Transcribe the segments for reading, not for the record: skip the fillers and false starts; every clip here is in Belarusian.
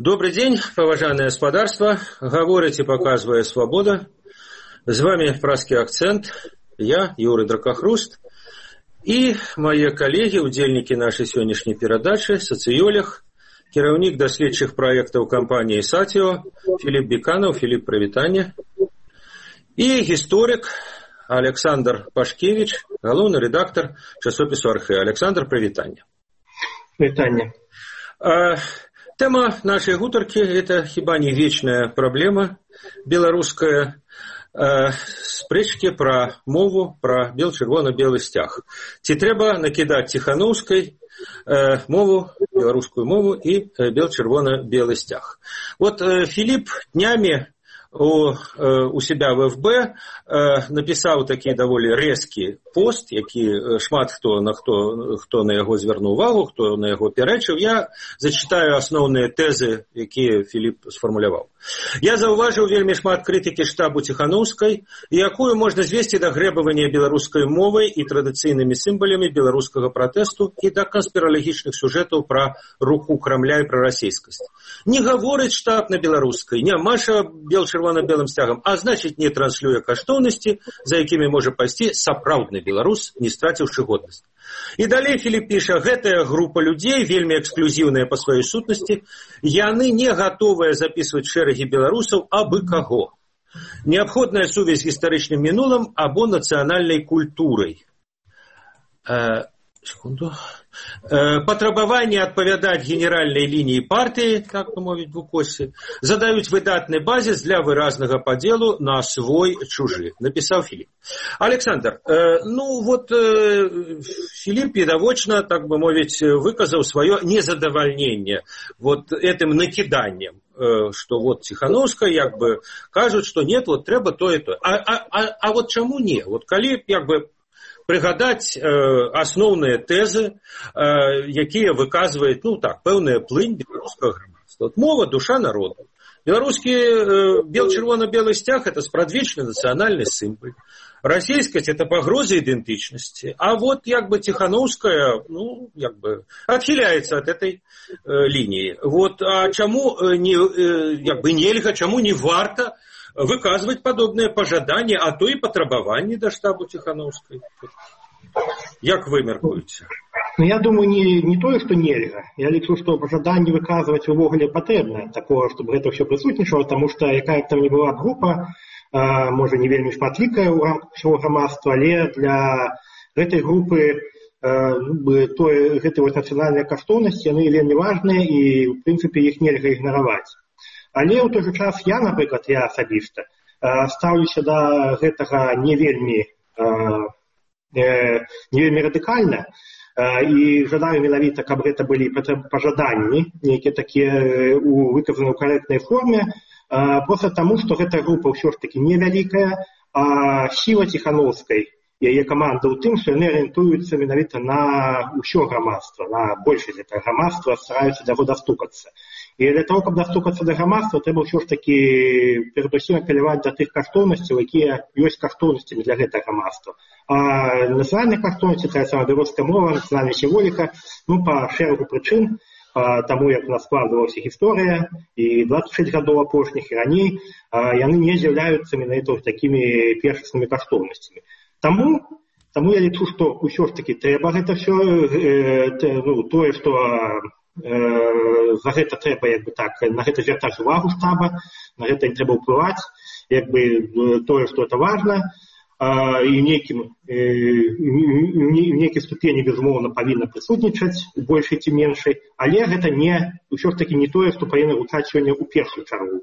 Добрый день, поважанное господарство. Говорит и показывая свобода. С вами «Пражский акцент». Я, Юрий Дракохруст. И мои коллеги, удельники нашей сегодняшней передачи, социолог, кіраўнік доследчих проектов компании «Сатио» Филипп Беканов. Филипп, привитание. И историк Александр Пашкевич, главный редактор часопису «Архэ». Александр, привитание. Привитание. Тема нашей гутарки – это хіба не вечная проблема белорусская, спрэчкі про мову, про бел-чырвона-белы сцяг. Ці трэба накидать Тихановской мову, белорусскую мову и бел-чырвона-белы сцяг. Вот Филипп днями у себя в ФБ написал такі даволі рэзкі пост, які шмат хто на яго звярнуў увагу, хто на яго пярэчыў. Я зачитаю асноўныя тэзы, якія Филипп сфармуляваў. Я заўважыў вельмі шмат крытыкі штабу Тихановской, якую можна звесці да грэбавання беларускай мовай і традыцыйнымі сімвалямі беларускага пратэсту і да канспіралагічных сюжэтаў пра руку Крамля і пра расейскасць. Не гаворыць штаб на беларускай, не маша бел-чырвона-белым сцягам, а значыць не транслюе каштоўнасці, за якімі можа пайсці сапраўдны беларус, не страціўшы годнасць. І далей Филипп піша, гэтая група людзей, вельмі эксклюзіўная па сваёй сутнасці, яны не гатовыя запісваць шэрагі беларусаў абы каго. Неабходная сувязь з гістарычным мінулым або нацыянальнай культурай. Патрабаванне адпавядаць генеральнай лініі партыі, так мовіць в укосе, задаюць выдатны базіс для выразнага падзелу на свой чужы, напісаў Филипп. Александр, Филипп відавочна, так бы мовіць, выказаў сваё незадавальненне вот этим накиданием, что вот Тихановская, як бы, кажут, что нет, вот трэба то и то. А вот чаму не? Вот калі, як бы, прыгадаць асноўныя тэзы, якія выказваюць, пэўная плынь беларускага грамадства. Вот мова, душа народа. Беларускі бел-чырвона-белы сцяг – это спрадвечны нацыянальны сімвал. Расійскасць – это пагроза идентичности. А вот, як бы, Тихановская, отхиляется от этой линии. Вот, а чаму нельга, чаму не варта выказывать подобные пожадания, а то и патрабаванні да штабу Тихановской. Як вы мяркуеце? Я думаю, не тое, што нельга. Я лічу, што пажаданні выказваць увогуле патрэбна, такого, чтобы гэта ўсё прысутнічала, таму што якая б там не была група, можа не вельмі шматлікая ў рамках усяго грамадства, але для гэтай групы гэтыя нацыянальныя каштоўнасці, яны вельмі важныя і, ў прынцыпе, іх нельга ігнараваць. Але ў той жа час я, напрыклад, я асабіста стаўлюся да гэтага не вельмі радыкальна і жадаю менавіта, каб гэта былі пажаданні, нейкія такія выказаны ў карэктнай форме, проста таму, што гэтая група ўсё ж такі невялікая, а сіла Тихановскай, яе каманда ў тым, што яны арыентуюцца менавіта на ўсё грамадства, на большасць гэтага грамадства, стараюцца да яго дастукацца. І для того, каб дастукацца да грамадства, трэба ўсё ж такі перадусім апеляваць да тых каштоўнасцяў, якія ёсць каштоўнасцямі для гэтага грамадства. А нацыянальныя каштоўнасці, тая самая беларуская мова, нацыянальная сімволіка, па шэрагу прычын, таму як у нас складвалася гісторыя, і 26 гадоў апошніх, і раней, яны не з'яўляюцца менавіта такімі першаснымі каштоўнасцямі. Таму я лічу, што ўсё ж такі трэба гэта ўсё, тое, што за гэта трэба, на гэта звяртаць увагу штаба, на гэта не трэба ўплываць, тое, што это важна, і нейкай ступені, безумоўна, павінна прысутнічаць, большай ці меншай, але гэта ўсё ж такі не тое, што павінна гучаць сёння ў першую чаргу.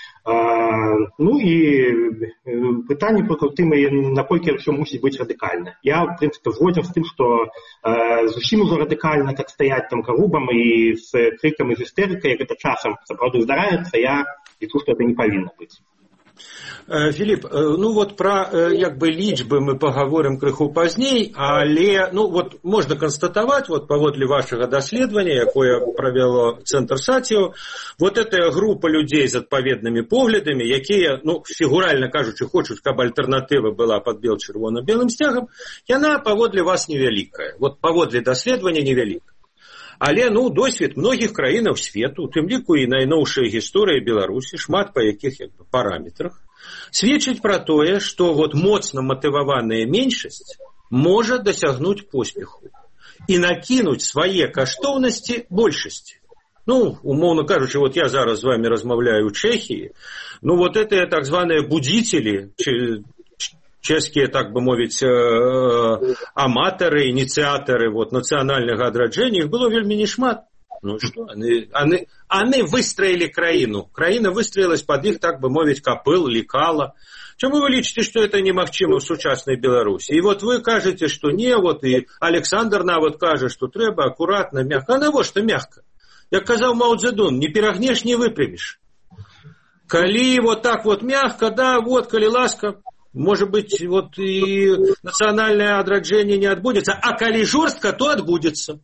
І пытанне толькі ў тым, наколькі ўсё мусіць быць радыкальна. Я, в прынцыпе, згодзін з тым, што зусім ужо радыкальна так стаяць там карубам і з крыкам і з істэрыкай, як гэта часам сапраўды здараецца, я лічу, што гэта не павінна быць. Филипп, про лічбы мы поговорим крыху пазней, але можно констатовать, паводле вашего даследования, якое провело Центр Сатио, эта группа людей з адпаведнымі поглядамі, якія, фігуральна кажучы, хочуць, каб альтэрнатыва была под бел-чырвона-белым сцягам, яна паводле вас невялікая. Паводле даследования невялікая. Але досвед многіх краінаў свету, у тым ліку і найноўшая гісторыя Беларусі, шмат па якіх параметрах, сведчыць пра тое, што моцна матываваная меншасць можа дасягнуць поспеху і накінуць свае каштоўнасці большасці. Умоўно кажучы, я зараз з вами размаўляю ў Чэхіі, это так званыя будзіцелі, чэшскія, так бы мовіць, аматары, ініцыятары нацыянальнага адраджэння, іх было вельмі не шмат. Што? Они выстроили краіну. Краіна выстроилась под іх, так бы мовіць, капыл, лекала. Чаму вы лічыце, што это немагчыма ў сучаснай Беларусі? І вы кажаце, што не, і Александр нават кажа, што трэба акуратна, мягка. А навошта мягка? Як казаў Мао Цзэдун, не перагнеш, не выпряміш. Калі так мягка, калі ласка, может быть, и национальное адраджэнне не адбудзецца, а калі жорстка, то адбудзецца.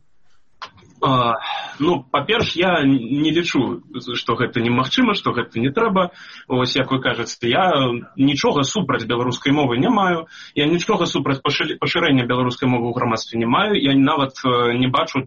Па-перш, я не лічу, што гэта немагчыма, што гэта не трэба. Як вы кажаце, я нічога супраць беларускай мовы не маю, я нічога супраць пашырэння беларускай мовы ў грамадстве не маю, я нават не бачу,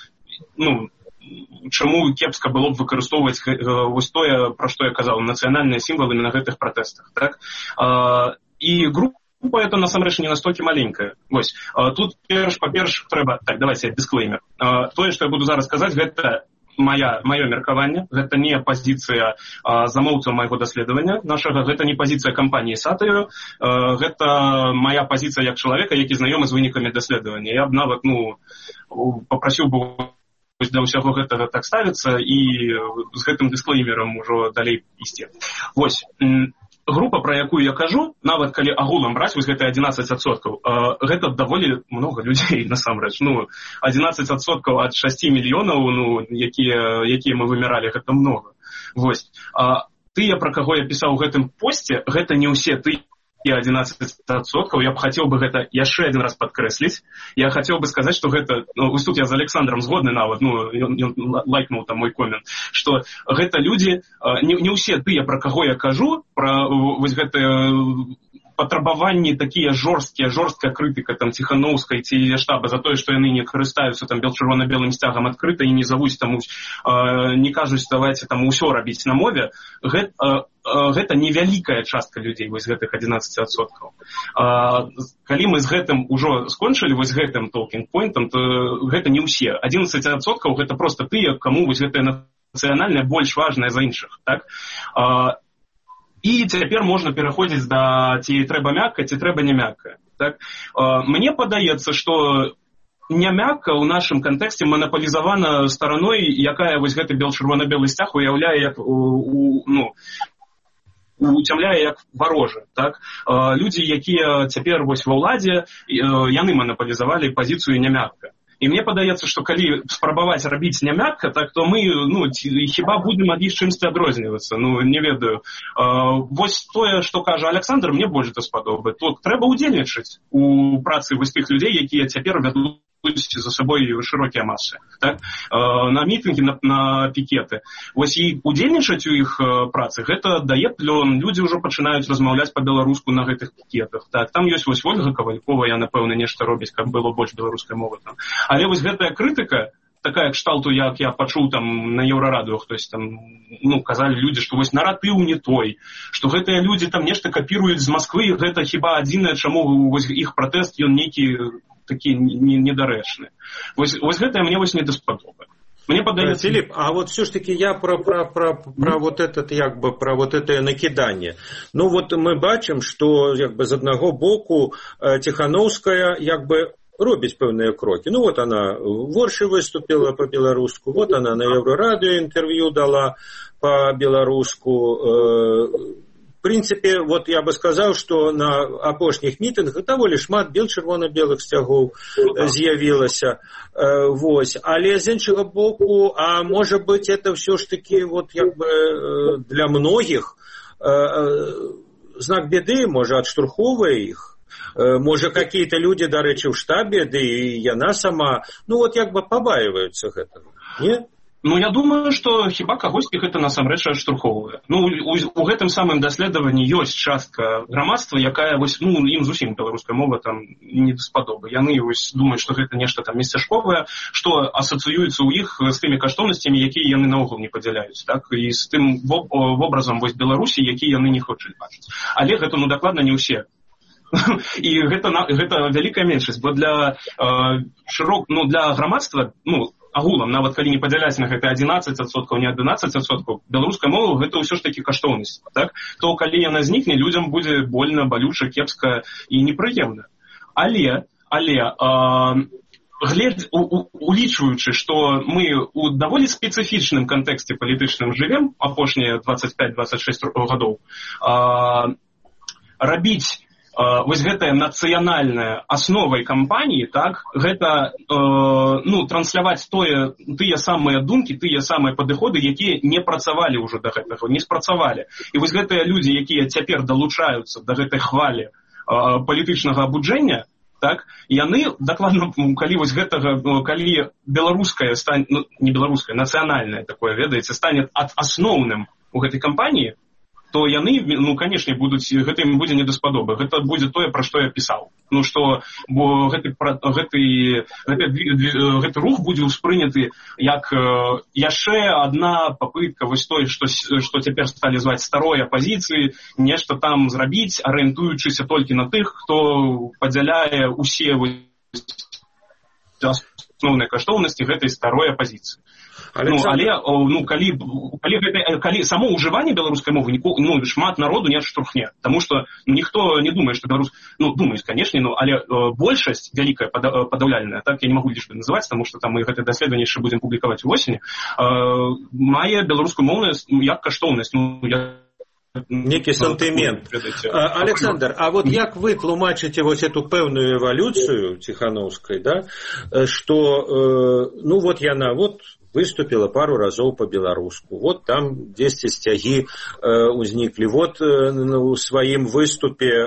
чаму кепска было б выкарыстоўваць тое, пра што я казаў, нацыянальныя сімвалы на гэтых пратэстах, так? І група это насамрэч не настолькі маленькая. Тут па-перш трэба, так, давайте дисклеймер. Тое, што я буду зараз казаць, гэта маё меркаванне, гэта не пазіцыя замоўцаў майго даследавання нашага, гэта не пазіцыя кампаніі Сатаю, гэта мая пазіцыя як чалавека, які знаёмы з вынікамі даследавання. Я б нават, папрасіў бы да ўсяго гэтага так ставіцца і з гэтым дисклеймерам ужо далей ісці. Група, пра якую я кажу, нават калі агулам браць гэта 11%, гэта даволі много людзей насамрэч. 11% ад 6 мільёнаў, якія мы вымяралі, гэта много. Тыя, пра каго я пісаў у гэтым посце, гэта не ўсе тыя 11%. Я б хацеў бы гэта яшчэ адзін раз падкрэсліць. Я хацеў бы сказаць, што гэта, тут я з Александром згодны нават, ён лайкнуў там мой комент, што гэта людзі, не ўсе тыя, пра каго я кажу, пра гэтыя патрабаванні такія жорсткая крытыка там Ціханаўскай ці штаба за тое, што яны не карыстаюцца там чырвона-белым сцягам адкрыта і не завуць там, не кажуць, давайце там усё рабіць на мове. Гэта невялікая частка людзей, гэтых 11%. Калі мы з гэтым ужо скончылі, гэтым толкінг-пойнтам, то гэта не ўсе. 11% гэта проста тыя, каму гэтае нацыянальнае больш важнае за іншых, так? І цяпер можна пераходзіць да ці трэба мякка, ці трэба не мякка. Так? Мне падаецца, што не мякка ў нашым кантэксце манапалізавана стараной, якая гэты чырвона-белы сцяг уяўляе як уцямляе як варожы. Так? Людзі, якія цяпер ва ўладзе, яны манапалізавалі пазіцыю не мякка. І мне падаецца, што калі спрабаваць рабіць не мякка, так то мы хіба будзем ад іх чымсьці адрознівацца. Не ведаю. Тое, што кажа Александр, мне больш даспадобы. Тут трэба ўдзельнічаць у працы тых людзей, якія цяпер вядуць за сабой шырокія масы. Так? На мітынгі, на пікеты. І удзельнічаць у іх працы, гэта дае плён. Людзі ўжо пачынаюць размаўляць па-беларуску на гэтых пікетах. Так? Там ёсць Ольга Кавалькова, я, напэўна, нешта робіць, каб было больш беларускай мовы там. Але гэтая крытыка, такая кшталту, як я пачуў там на Еўрарадыё, хтось там, казалі людзі, што наратыў не той, што гэтыя людзі там нешта капіруюць з Масквы, гэта хіба адзінае, чаму іх пратэст, ён нейкі такі недарэчны. Гэтае мне не даспадобы. Мне падаецца... Филипп, а все ж таки я про это накиданне. Мы бачым, што з аднаго боку Ціханаўская робіць пэўныя крокі. Она в Оршы выступила по-беларуску, она на Еўрарадыё інтэрв'ю дала по-беларуску. В принципе, я бы сказал, что на апошніх мітынгах даволі шмат чырвона-белых сцягоў з'явілася. Але з іншага боку, а может быть, это все ж таки для многих знак беды, может, адштурхоўвае іх. Может, какие-то люди, дарэчы, ў штабе, ды і яна сама, побаиваются гэтага, не? Я думаю, што хіба кагосьці гэта насамрэч адштурхоўвае. У гэтым самым даследаванні ёсць частка грамадства, якая ім зусім беларуская мова там не даспадобы. Яны думаюць, што гэта нешта там месцяшковае, што асацыюецца ў іх з тымі каштоўнасцямі, якія яны наогул не падзяляюць, так, і з тым вобразам Беларусі, які яны не хочуць бачыць. Але гэта дакладна не ўсе. І гэта вялікая меншасць, бо для грамадства, агулам, нават калі не падзяляць на гэта 11%, не 11%, беларуская мова гэта ўсё ж такі каштоўнасць, так? То калі яна знікне, людзям будзе больна, балюча, кепска і непрыемна. Але улічваючы, што мы у даволі спецыфічным кантэксце палітычным жывем апошнія 25-26 гадоў, рабіць гэтая нацыянальная асновай кампаніі, так, гэта трансляваць тыя самыя думкі, тыя самыя падыходы, якія не працавалі ўжо да гэтага, не спрацавалі. І гэтыя людзі, якія цяпер далучаюцца да гэтай хвалі палітычнага абуджэння, так, яны дакладна, калі беларускае стане, не беларускае, нацыянальнае такое, ведаеце, стане асноўным у гэтай кампаніі, то яны, канешне, гэта ім будзе не даспадобы. Гэта будзе тое, пра што я пісаў. Што гэты рух будзе ўспрыняты як яшчэ адна папытка што цяпер сталі зваць старой апазіцыі, нешта там зрабіць, арыентуючыся толькі на тых, хто падзяляе ўсе асноўныя каштоўнасці гэтай старой апазіцыі. Калі само ўжыванне беларускай мовы шмат народу не адштурхне, таму што ніхто не думае, што думаюць, канешне, але большасць вялікая падаўляльная, так, я не магу лічбы называць, таму што там мы гэтае даследаванне яшчэ будзем публікаваць увосені, мае беларускую моўнасць як каштоўнасць, некі сантымент. Александр, а як вы тлумачыце эту пэўную эвалюцыю Ціханаўскай, да, што яна выступила пару разоў по-беларуску. Там 10 сцягі узніклі. У сваім выступе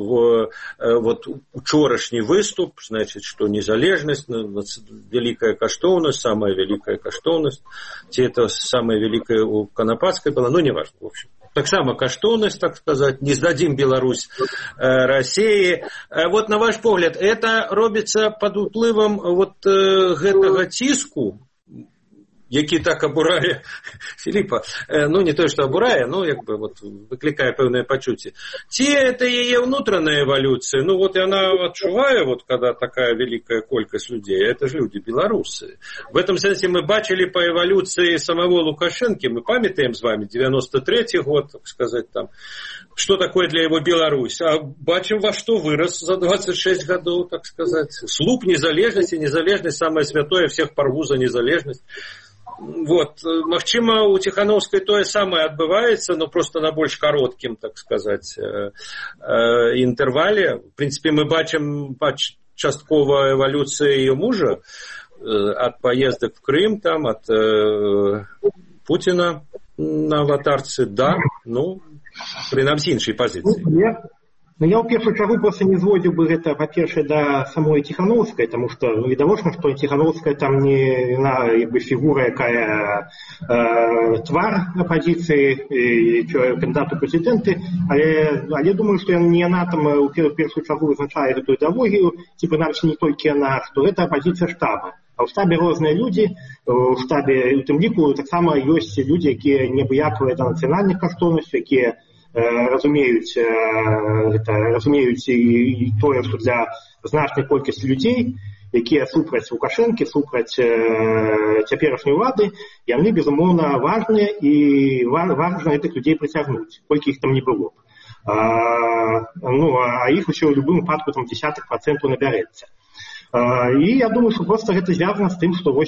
учорашні выступ, значит, што незалежнасць, вялікая каштоўнасць, самая вялікая каштоўнасць, ці это самая вялікая у Канапацкай была, неважно, в общем. Таксама каштоўнасць, так сказаць, не здадзім Беларусь Расіі. На ваш погляд, это робіцца пад уплывам гэтага ціску, які так абурае Філіпа, не тое, што абурае, выклікае пэўнае пачуцце. Ці это яе ўнутраная эвалюцыя? Яна адчувае, когда такая вялікая колькасць людзей, это ж люди беларусы. В этом сэнсе мы бачылі па эвалюцыі самого Лукашэнкі, мы памятаем з вами 93-й год, так сказаць, там, что такое для его Беларусь, а бачым, во што вырос за 26 гадоў, так сказаць. Слуп незалежнасці, незалежнасць, самое святое, всех порву за незалежнасць. Магчыма, у Ціханаўскай тое самае адбываецца, но просто на больш кароткім, так сказаць, інтэрвале. В прынцыпе, мы бачым часткова эвалюцыю яе мужа ад паездак в Крым, там, ад Пуціна на аватарцы, да, прынамсі іншай пазіцыі. Я ў першую чаргу просто не зводзіў бы гэта, па-першае, да самой Ціханаўскай, таму што відавочна, што Ціханаўская там не фігура, якая твар апазіцыі, кандыдат у прэзідэнты, але думаю, што не яна там у першую чаргу вызначае гэтую ідэалогію, ці прынамсі не толькі яна, што гэта апазіцыя штаба. А ў штабе розныя людзі, у штабе, у тым ліку, таксама ёсць людзі, якія неабыякавыя да нацыянальных каштоўнасцяў, якія разумеюць і тое, што для значнай колькасці людзей, якія супраць Лукашэнкі, супраць цяперашняй улады, яны, безумоўна, важныя і важна гэтых людзей прыцягнуць, колькі іх там не было. А іх усё ў любым выпадку там десятых процентаў набярэцца. І я думаю, што проста гэта звязана з тым, што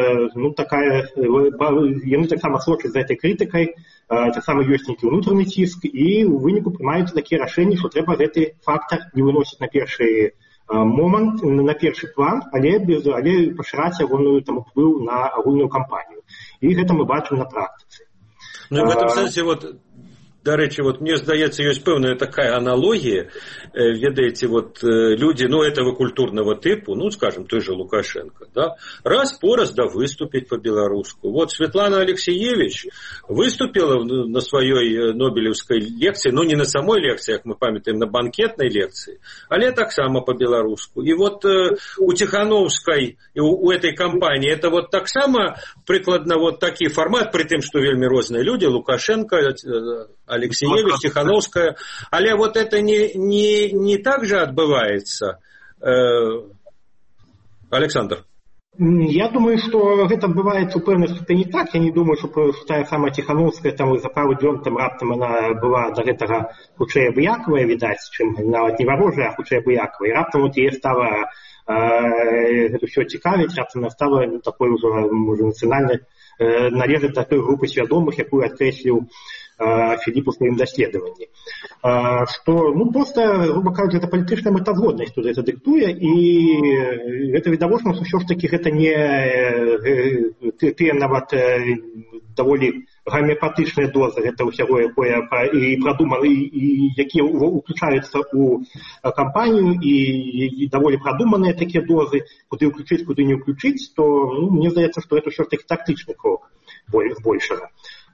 яны таксама сочаць за гэтай крытыкай, таксама ёсць нейкі ўнутраны ціск, і ў выніку прымаюцца такія рашэнні, што трэба гэты фактар не выносіць на першы момант, на першы план, але пашыраць ягоную уплыў на агульную кампанію. І гэта мы бачым на практыцы. В этом сэнсе До речі, вот мне здаецца, ёсць пэўная такая аналогія, ведаеце, вот люди, ну, этого культурного типу, ну, скажем, той же Лукашенко, да, раз-пораз да выступить по-белоруску. Вот Светлана Алексеевич выступила на своей Нобелевской лекции, ну, не на самой лекции, как мы памятаем, на банкетной лекции, але таксама по-белоруску. И вот у Тихановской, у этой компании, это вот таксама прикладно вот такой формат, при том, что вельми розныя люди, Лукашенко, Алексеевич, Тихановская. Але вот это не так же отбывается, Александр? Я думаю, что это адбываецца ў пэўнай ступені так. Я не думаю, что тая самая Тихановская там за пару дзён там раптам она была до гэтага хутчэй абыякавая, відаць, чым нават не варожая, а хутчэй абыякавая. І раптам вот яе стала гэта ўсё цікавіць, раптам она стала такой ужо, можа, нацыянальнай, належыць да той групы свядомых, якую адкрэсліў Филипп в своем исследовании. Что, ну, просто, грубо кажучи, это политическая мэтазгодность, тут это диктует, и это відавочна, что все-таки это не те нават довольно гомеопатичные дозы этого всего, и продуманы, и які включаются у компанию, и довольно продуманные такие дозы, куда включить, куда не включить, то, ну, мне кажется, что это все-таки тактичный крок большего.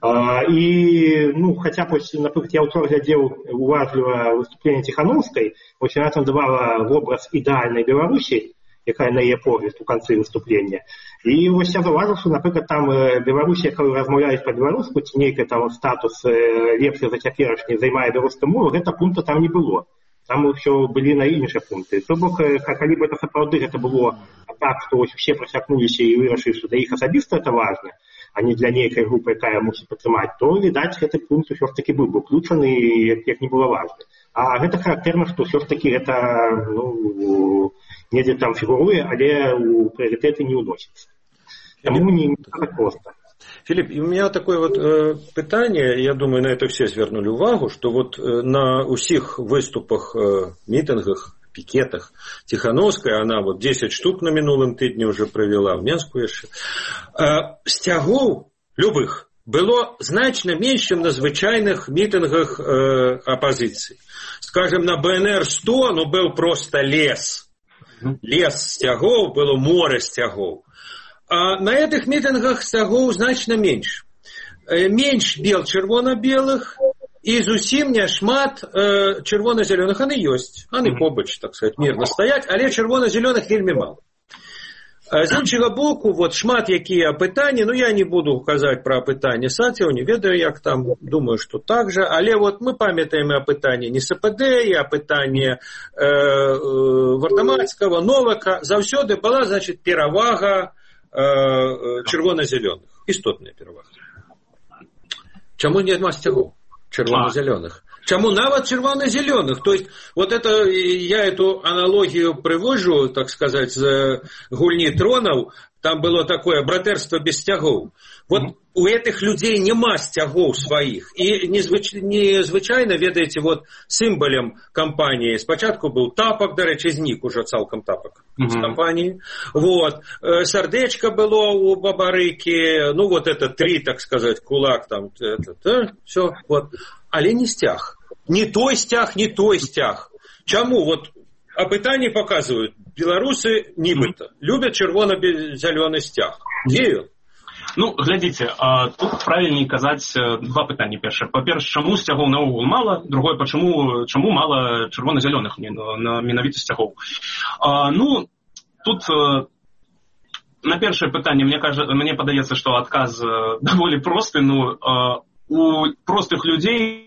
И, ну, хотя, например, я учора глядел уважливо выступление Тихановской, очень она там давала в образ идеальной Беларуси, якая на яе погляд у канцы выступления. И вот я заўважыў, что, например, там Беларусь, якая размаўляюць по-беларуску, ці нейкі там статус лепшы за цяперашні займае беларускую мову, гэта пункта там не было. Там ўсё былі на іншыя пункты. То бок, калі бы это сапраўды гэта было так, што все прасякнуліся і вырашылі, што для іх асабіста это важно, а не для нейкай групы, якая мусіць падтрымаць, то, відаць, гэты пункт ўсё ж таки быў бы ўключаны, як не было важна. А гэта характэрна, што ўсё ж таки гэта, ну, недзе там фігуруе, але у прыоритеты не ўносіцца. Таму не так просто. Филипп, у меня такое вот питание, я думаю, на это все звернули увагу, что вот на усіх выступах, митингах, пикетах Тихановская, она вот 10 штук на минулым тыдні уже провела, в Менску еще, сцягоў любых было значно меньше, чем на звычайных митингах оппозиции. Скажем, на БНР-100, ну, был просто лес. Лес сцягоў, было море сцягоў. А на этих митингах сцягоў значно меньше. Меньше бел чырвона-белых, і зусім няшмат чырвона-зялёных. Они ёсць, они побач, так сказать, мирно стаять, але чырвона-зялёных вельмі мало. З іншага боку, вот шмат якія апытанні, ну я не буду казаць пра апытанні Сацева, не ведаю, як там, думаю, что так же, але вот мы памятаем і апытанні НСПД, і апытанні Вардамацкага, Новака, заўсёды была, значит, перавага чырвона-зялёных, істотная перавага. Чаму няма сцягоў чырвона-зялёных? Чаму нават чырвона-зялёных? То есть, вот это, я эту аналогию привожу, так сказать, з гульні тронаў, там было такое братэрства без сцягоў. Вот у этих людей нема сцягоў сваіх. І незвычайна, ведаеце, вот сімвалем кампаніі спачатку быў тапак, дарэчы, знік ужо цалкам тапак з кампаніі. Вот. Сардэчка было у Бабарыкі, ну вот это 3, так сказать, кулак там, все, вот. Але не сцяг. Не той сцяг, не той сцяг. Чаму? Вот апытанні показывают, беларусы нібыта любят чырвона-зялёны сцяг. Дзе ён? Ну, глядзіце, тут правильней казаць два пытанні. Першае, па-першае, чаму сцягоў наогул мала? Другое, чаму мала чырвона-зялёных менавіта сцягоў? Ну, тут на першае пытанне мне падаецца, што адказ даволі просты. Ну, у простых людзей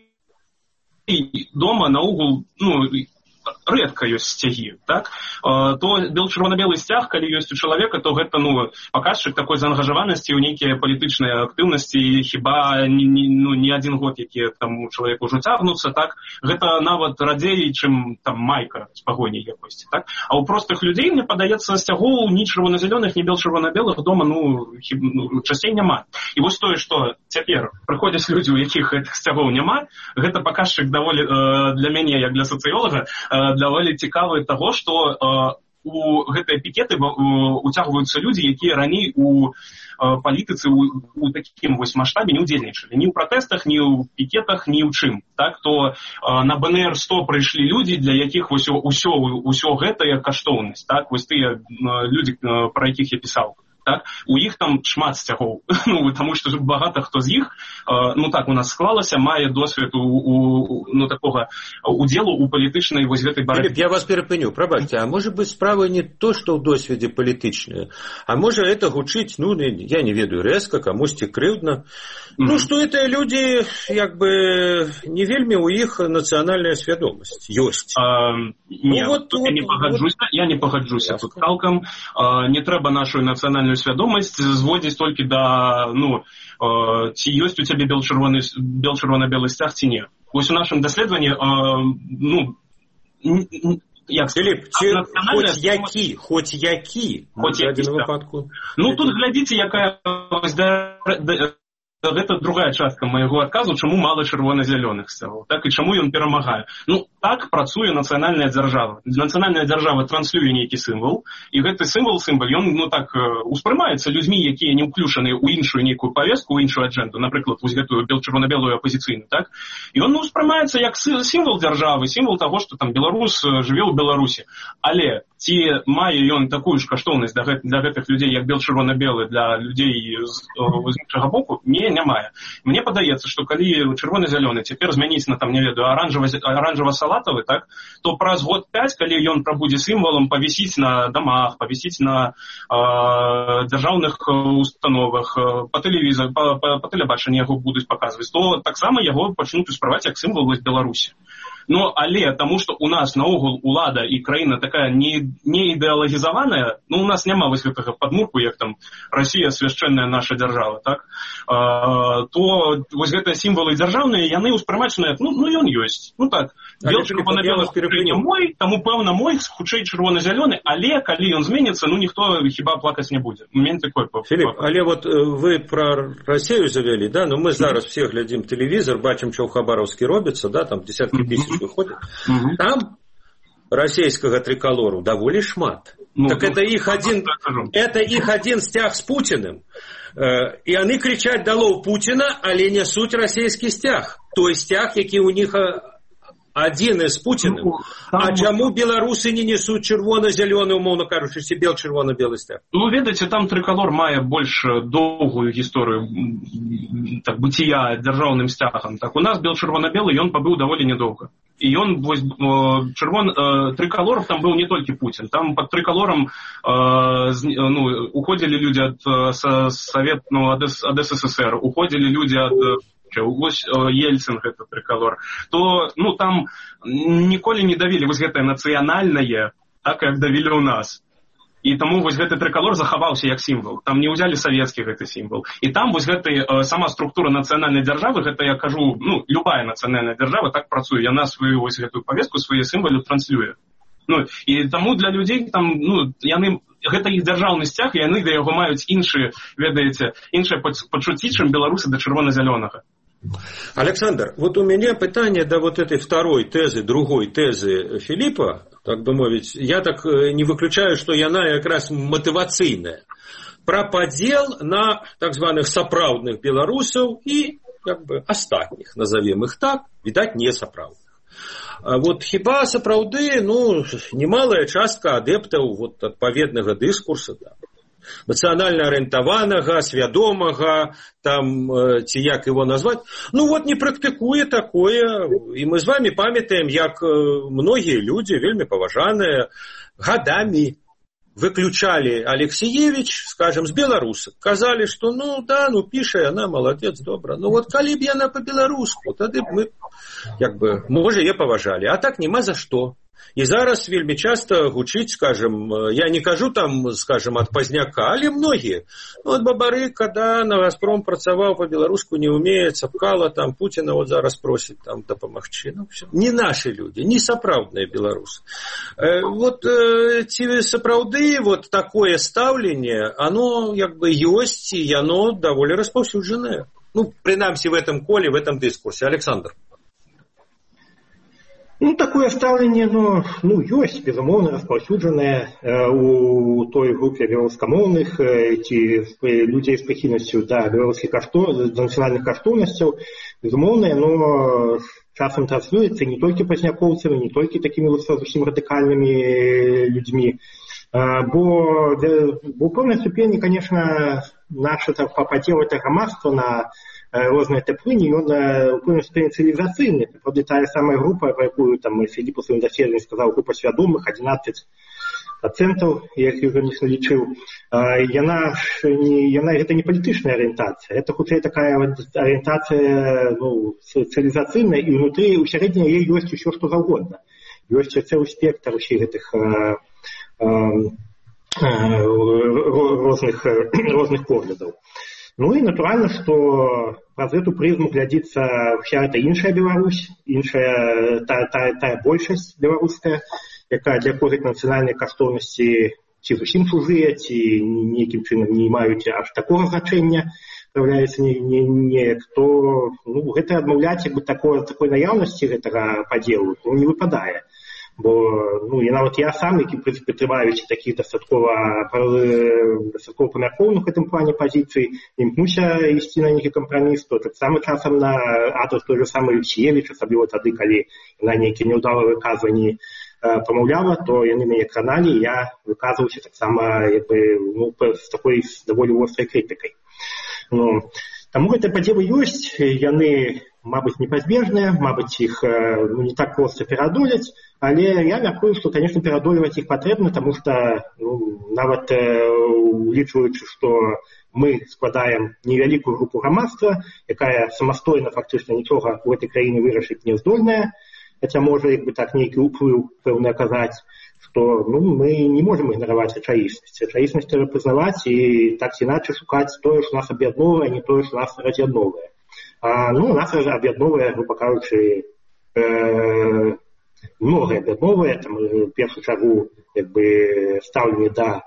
дома наогул, ну, редко ёсць сцягі, так? То чырвона-белы сцяг, калі ёсць у чалавека, то гэта, ну, паказчык такой заангажаванасці ў нейкія палітычныя актыўнасці, хіба не один год, які там у чалавека ўжо цягнуцца, так? Гэта нават радзей, чым там майка з пагоняй якосці, так? А ў простых людзей, мне падаецца, сцягоў ні чырвона-зялёных, ні бел-чырвона-белых дома, ну, часцей няма. І вось тое, што цяпер прыходзяць людзі, у якіх гэтых сцягоў няма, гэта паказчык даволі для мяне, як для сацыёлага, даволі цікавы таго, што у гэтыя пікеты уцягваюцца людзі, якія раней у палітыцы у такім вось маштабе не ўдзельнічалі. Ні ў пратэстах, ні ў пікетах, ні ў чым. Так, то на БНР-100 прыйшлі людзі, для якіх вось усё гэтая каштоўнасць. Так, вось тыя людзі, пра якіх я пісаў. Так? У іх там шмат сцягоў, тому што багата хто з іх, так у нас склалася, мае досвед такога удзелу у палітычнай вось гэтай барацьбе. Філіп, я вас перапыню, прабачце, а можа быць справа не то, што ў досведзе палітычнае, а можа это гучыць, я не ведаю, рэзка, камусьці крыўдна, што гэтыя людзі, як бы, не вельмі ў іх нацыянальная свядомасць ёсць. Я не пагаджуся тут цалкам, не трэба нашу нацыянальную свядомасць зводзіць толькі да, ці ёсць у цябе бел-чырвона-белы сцяг, ці не. Вось у нашым даследаванні, Філіп, хоць які в дадзеным выпадку. Тут глядзіце, якая гэта другая частка майго адказу, чаму мала чырвона-зялёных сцягоў, так, і чаму ён перамагае. Так працуе нацыянальная дзяржава. Нацыянальная дзяржава транслюе нейкі сімвал, і гэты сімвал, ён, успрымаецца людзьмі, якія не ўключаны ў іншую нейкую павестку, ў іншую аджэнду, напрыклад, вось гэтую чырвона-белую апазіцыйную, так, і ён успрымаецца як сімвал дзяржавы, сімвал таго, што там беларус жыве ў Беларусі. Але ці мае ён такую ж каштоўнасць для гэтых людзей, як бел-чырвона-белы для людзей з іншага боку? Не мае. Мне падаецца, што калі чырвона-зялёны цяпер змяніць на, не ведаю, аранжава-салатавы, так, то праз год 5, калі ён прабудзе сімвалам, павісіць на дамах, павісіць на дзяржаўных установах, па тэлевізору, па тэлебачанні яго будуць паказваць, то таксама яго пачнуць успрымаць як сімвал Беларусі. Але таму, што у нас наогул улада і краіна такая не ідэалагізаваная, у нас няма вось гэтага падмурку, як там Расія свяшчэнная наша дзяржава, так, то вось гэтыя сімвалы дзяржаўныя, яны ўспрымачныя, ён ёсць. Так, бел-чырвона-белы мой, таму, пэўна, мой, хутчэй чырвона-зялёны, але калі ён зменіцца, ніхто хіба плакаць не будзе. Філіп, але вот вы пра Расію завялі, да, мы зараз все глядзім тэлевізор, бачым, што ў Хабаровскі робіцца, да, там десяткі тысяч выходит. Там расійскага триколору даволі шмат. Так это их один стяг с Путиным. И они кричат «Долой Путина», але несуть расійскі стяг. Той стяг, які у них один з Путиным. А чаму беларусы не несуць чырвона-зялёны, умоўна кажучы, ці бел-чырвона-белы сцяг? Ведаеце, там триколор мае больш доўгую гісторыю быцця дзяржаўным сцягам. Так, у нас бел-чырвона-белы, ён пабыў даволі нядоўга. І ён, вось, триколор там быў не толькі Путін. Там пад триколорам уходзілі людзі ад СССР, уходзілі людзі ад вось Ельцин гэта триколор, то там ніколі не давілі вось гэтае нацыянальнае, так як давілі ў нас. І таму вось гэты триколор захаваўся як сімвал. Там не ўзялі савецкі гэты сімвал. І там вось гэты сама структура нацыянальнай дзяржавы, гэта я кажу, любая нацыянальная дзяржава так працуе, яна сваю вось гэтую павестку, свае сімвалы транслюе. І таму для людзей там, яны гэта іх дзяржаўны сцяг, і яны да яго маюць іншыя пачуцці, чым беларусы да чырвона-зялёнага. Александр, вот у меня питание до вот этой второй тезы, другой тезы Филиппа, так бы мовить, я так не выключаю, что яна как раз мотивацийная. Про подел на так званых сапраўдных белорусов и как бы остатних, назовем их так, видать, не сапраўдных. Вот хіба сапраўды, немалая частка адэптаў вот адпаведнага дыскурса, да, нацыянальна арыентаванага, свядомага, там, ці як его назваць, не практыкуе такое, і мы з вами памятаем, як многія людзі, вельмі паважаныя, гадамі выключали Алексеевич, скажем, з беларусак. Казалі, што піша яна, маладзец, добра. Вот калі б яна па-беларуску, тады б мы, можа, яе паважалі. А так няма за што. І зараз вельмі часта гучыць, скажем, я не кажу там, скажем, ад пазняка, але многія. Вот Бабары, когда на Газпром працаваў па-беларуску не умее, цапкала, там Путина вот зараз просіць там дапамагчы. Не наши люди, не сапраўдныя беларусы. Вот ці сапраўды вот такое стаўленне, оно ёсць, і яно даволі распаўсюджанае. Прынамсі в этом коле, в этом дыскурсе. Александр. Ну, такое стаўленне, ёсць, безумоўна, распаўсюджанае у той групе беларускамоўных ці людзей з прыхільнасцю да беларускіх да нацыянальных каштоўнасцяў, безумоўна, яно часам транслюецца не толькі пазнякоўцамі, не толькі такімі зусім радыкальнымі людзьмі, бо ў пэўнай ступені, конечно, наше падзел это грамадства на розныя тэплыні, ён у пэўнай ступені цывілізацыйны. Правда, тая самая група, про якую там Філіп у сваім даследаванні сказаў, група свядомых, 11%, як я ўжо не лічыў, яна гэта не палітычная арыентацыя, это хутчэй такая арыентацыя цывілізацыйная, і ўнутры, у сярэдзіне яе ёсць усё, што заўгодна. Ёсць цэлы спектр усіх гэтых розных поглядаў. Ну і натуральна, што праз эту прызму глядзіцца вся эта іншая Беларусь, тая большасць беларуская, якая для якой нацыянальныя каштоўнасці ці зусім чужыя, ці нейкім чынам не маюць аж такога значэння, праяўляецца неяк, то гэта адмаўляць такой наяўнасці гэтага падзелу не выпадае. Бо нават я сам, які прытрымаюся такіх дастаткова памяркоўных у гэтым плане пазіцый, імкнуся ісці на нейкі кампраміс, то таксама часам на адрас той же самой Алексіевіч, асабліва тады, калі яна нейкія няўдалыя выказванні памаўляла, то яны мяне краналі, я выказваўся таксама з такой даволі вострай крытыкай. Таму гэтыя падзелы ёсць, яны, мабыць, непазбежныя, мабыць, іх не так проста пераадолець, але я мяркую, што, конечно, пераадольваць іх патрэбна, таму што нават улічваючы, што мы складаем невялікую групу грамадства, якая самастойна фактычна нічога ў гэтай краіне вырашыць не здольная, хаця можа так нейкі ўплыў пэўны аказаць, што мы не можам ігнараваць рэчаіснасць. Рэчаіснасць трэба прызнаваць і так ці іначай шукаць тое, што нас аб'ядноўвае, а не тое, што нас раз'ядноўвае. Нас аб'ядноўвае, груба кажучы, многае аб'ядноўвае, в першую чаргу стаўленне да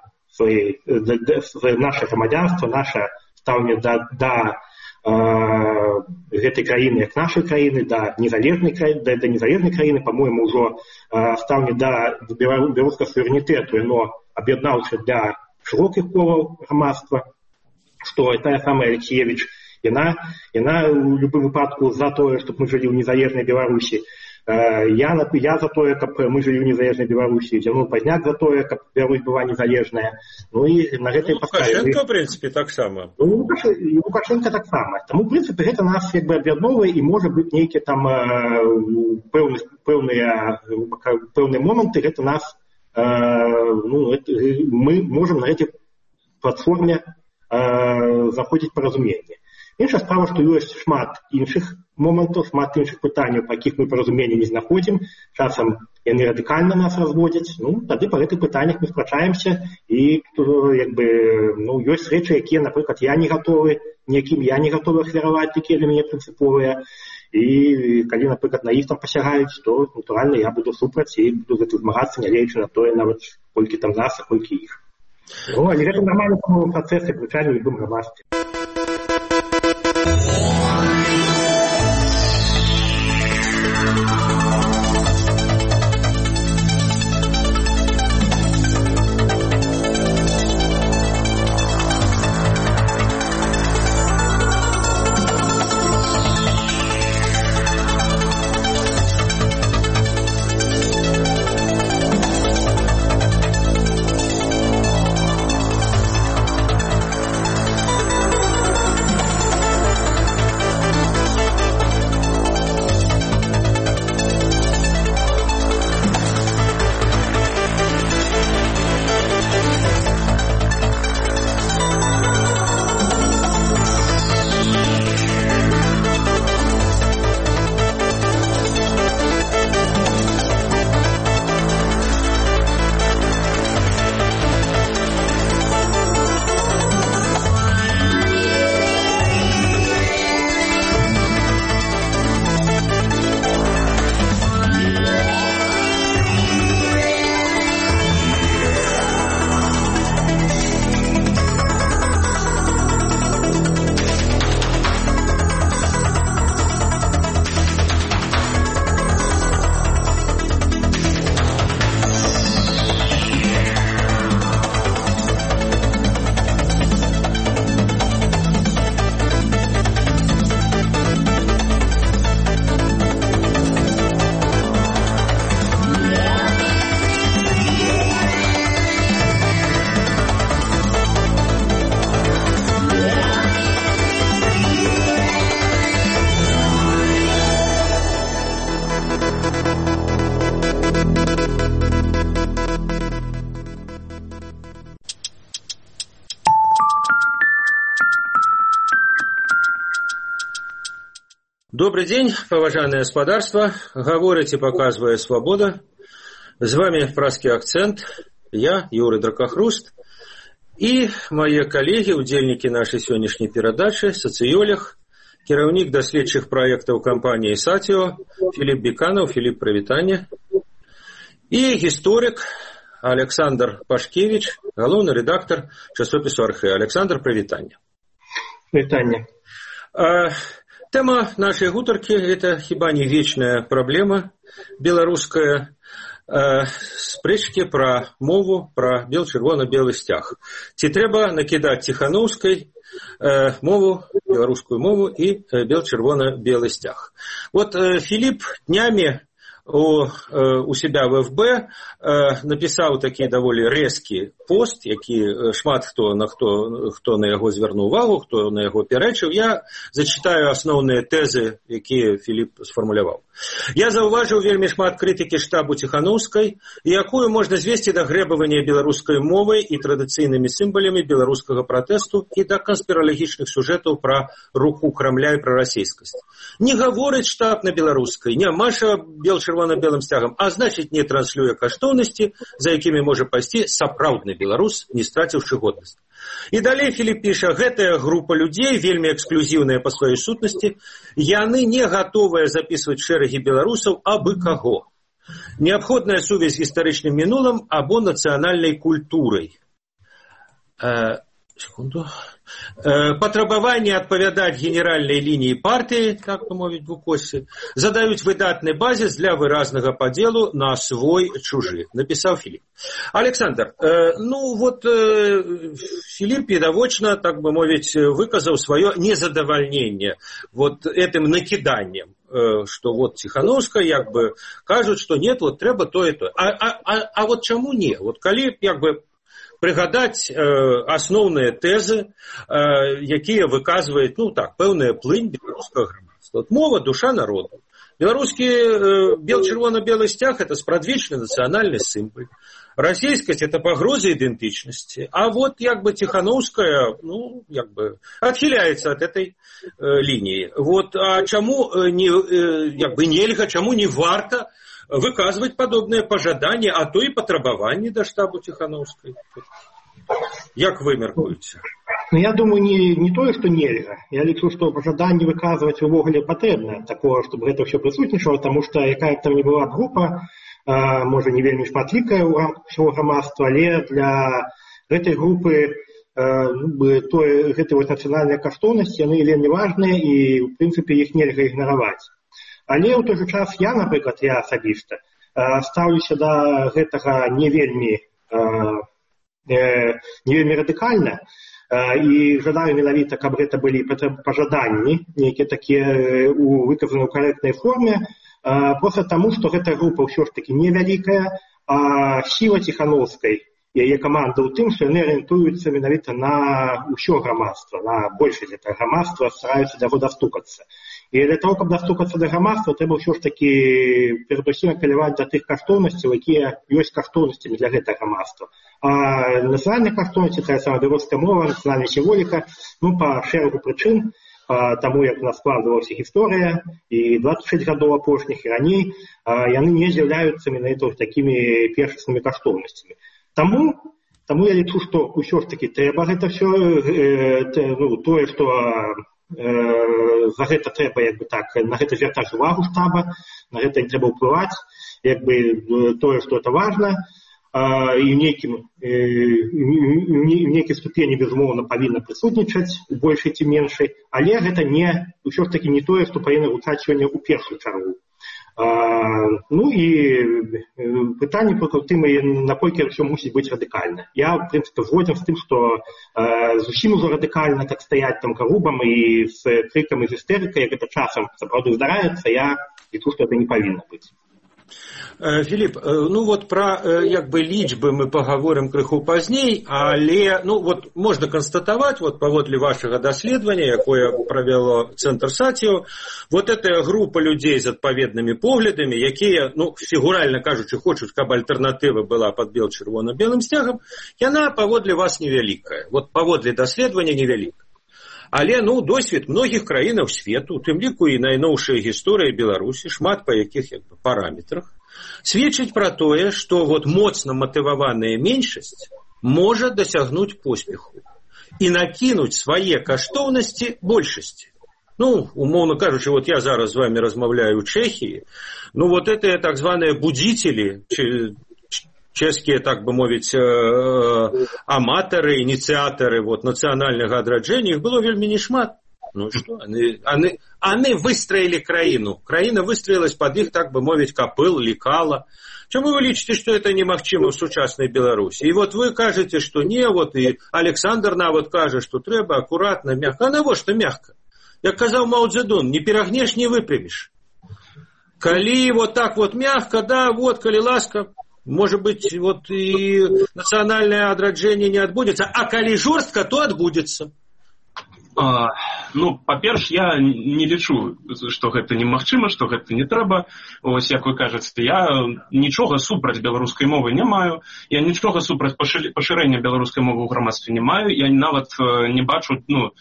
наше грамадзянства, наше стаўленне да гэтай краіны як нашай краіны, да незалежнай краіны, по-моему, ўжо стаўленне да беларускага суверэнітэту, яно аб'яднаўча для шырокіх колаў грамадства, што тая самая Алексіевіч, яна ў любым выпадку за тое, чтобы мы жылі ў незалежнай Беларусі. Я за тое, каб мы жылі ў незалежнай Беларусі. Зямну Пазняк за тое, каб Беларусь была незалежная. І на гэтай паставе... Лукашенко, в принципе, таксама. Лукашенко таксама. Таму, в принципе, гэта нас аб'ядноўвае і можа быць нейкія там пэўныя моманты, гэта нас... мы можам на гэтай платформе заходзіць паразуменне. Іншая справа, што ёсць шмат іншых момантаў, шмат іншых пытанняў, па якіх мы паразумення не знаходзім. Часам яны радыкальна нас разводзяць. Тады па гэтых пытаннях мы спрачаемся і ёсць рэчы, якія, напрыклад, якім я не гатовы ахвяраваць, такія для мяне прынцыповыя. І калі, напрыклад, на іх там пасягаюць, то, натуральна, я буду супраць і буду гэта змагацца, нягледзячы на тое, нават колькі там нас, а колькі іх. Але гэта нармальны працэс, як звычайна ў любым грамадстве. Добрый день, поважанное господарство. Говорит и показывает свобода. С вами «Пражский акцент». Я, Юрий Дракохруст. И мои коллеги, удзельники нашей сегодняшней передачи, социолог, кіраўнік доследчих проектов компании «Сатио» Филипп Беканов. Филипп, привитание. И историк Александр Пашкевич, главный редактор часопису «Архэ». Александр, привитание. Привитание. Тема нашей гутарки – это хіба не вечная проблема белорусская, спрэчкі пра мову, пра бел-чырвона-белы сцяг. Ці трэба накідаць Тихановской мову, беларускую мову и бел-чырвона-белы сцяг. Вот Филипп днями у себя в ФБ написал такі даволі рэзкі пост, які шмат хто на яго звярнуў увагу, хто на яго пярэчыў. Я зачитаю асноўныя тэзы, якія Филипп сфармуляваў. Я заўважыў вельмі шмат крытыкі штабу Тихановской, якую можна звесці да грэбавання беларускай мовай і традыцыйнымі сімвалямі беларускага пратэсту і да канспіралагічных сюжэтаў пра руку Крамля і пра расейскасць. Не гаворыць штаб на беларускай, не маша бел-чырвона-белым сцягам, а значит не транслюе каштоўнасці, за якімі можа пайсці сапраўдны беларус, не страціўшы годнасць. І далей Филипп піша, гэтая група людзей, вельмі эксклюзіўная па сваёй сутнасці, яны не гатовыя записывать шэрагі беларусаў абы каго. Неабходная сувязь з гістарычным мінулым або нацыянальнай культурай. Патрабаванне адпавядаць генеральнай лініі партыі, так бы мовіць в укосе, задаюць выдатны базіс для выразнага падзелу на свой-чужы, написал Филипп. Александр, Филипп відавочна, так бы мовіць, выказаў свое незадавальненне вот этим накиданием, что вот Тихановская, як бы, кажут, что нет, вот трэба то и то. А вот чаму не? Вот калі, як бы, прыгадаць асноўныя тэзы, якія выказваюць, пэўная плынь беларускага грамадства. Вот мова, душа народу. Беларускі бел-чырвона-белы сцяг – это спрадвечны нацыянальны сімвал. Расійскасць – это пагроза идентичности. А вот, як бы, Тихановская, отхиляется от этой линии. Вот, а чаму нельга, чаму не варта выказывать подобные пожадания, а то и патрабаванні да штабу Тихановской. Як вы мяркуеце? Я думаю, не тое, што нельга. Я лічу, што пажаданні выказваць увогуле патрэбна, такое, чтобы гэта ўсё прысутнічала, таму што якая б там не была група, можа, не вельмі шматлікая ў рамках усяго грамадства, але для гэтай групы гэтай нацыянальнай каштоўнасці, яны вельмі важныя і, ў прынцыпе, іх нельга ігнараваць. Але ў той жа час напрыклад, я асабіста стаўлюся да гэтага не вельмі радыкальна і жадаю менавіта, каб гэта былі пажаданні, нейкія такія выказаны ў карэктнай форме, проста таму, што гэта група ўсё ж такі невялікая, а сіла Тихановскай, яе каманда ў тым, што яны арыентуюцца менавіта на ўсё грамадства, на большасць гэтага грамадства, стараюцца да яго дастукацца. І для того, каб дастукацца да грамадства, трэба ўсё ж такі перадусім апеляваць да тых каштоўнасцяў, якія ёсць каштоўнасцямі для гэтага грамадства. А нацыянальныя каштоўнасці, тая самая беларуская мова, нацыянальная сімволіка, па шэрагу прычын, таму як у нас складвалася гісторыя, і 26 гадоў апошніх, і раней, яны не з'яўляюцца менавіта такімі першаснымі каштоўнасцямі. Таму я лічу, што ўсё ж такі трэба гэта ўсё, тое, што за гэта трэба, на гэта звяртаць увагу штаба, на гэта не трэба ўплываць, тое, што это важна, і ў нейкай ступені, безумоўна, павінна прысутнічаць у большай ці меншай, але гэта ўсё ж такі не тое, што павінна гучаць сёння ў першую чаргу. І пытанне проти тым, наколькі ўсё мусіць быць радыкальна. Я, в прынцыпе, згодзін з тым, што зусім ужо радыкальна так стаяць там карубам і з крыкам і з істэрыкай, як гэта часам сапраўды здараецца, я лічу, што гэта не павінна быць. Филипп, про лічбы мы поговорим крыху пазней, але можно констатовать, паводле вашего даследования, якое правяло Центр Сатио, эта группа людей з адпаведнымі поглядамі, якія, фігуральна кажучы, хочуць, каб альтэрнатыва была под бел-чырвона-белым сцягам, яна паводле вас невялікая. Паводле даследавання невялікая. Але досвед многіх краінаў свету, у тым ліку і найноўшая гісторыя Беларусі, шмат па якіх параметрах, сведчыць пра тое, што моцна матываваная меншасць можа дасягнуць поспеху і накінуць свае каштоўнасці большасці. Умоўно кажучы, я зараз з вами размаўляю ў Чэхіі, гэтыя так званыя будзіцелі, чэшскія, так бы мовіць, аматары, ініцыятары нацыянальнага адраджэння, іх было вельмі нешмат. Што? Они выстроили краіну. Краіна выстроилась под их, так бы мовіць, капыл, лекала. Чому вы лічыце, што это немагчыма ў сучаснай Беларусі? І вы кажаце, што не, і Александр нават кажа, што трэба акуратна, мягка. А навошта мягка? Як казаў Мао Цзэдун, не перагнеш, не выпряміш. Калі так мягка, да, калі ласка, может быть, и национальное адраджэнне не адбудзецца, а калі жорстка, то адбудзецца. Па-перш, я не лічу, што гэта немагчыма, што гэта не трэба. Як вы кажаце, я нічога супраць беларускай мовы не маю, я нічога супраць пашырэння беларускай мовы ў грамадстве не маю, я нават не бачу,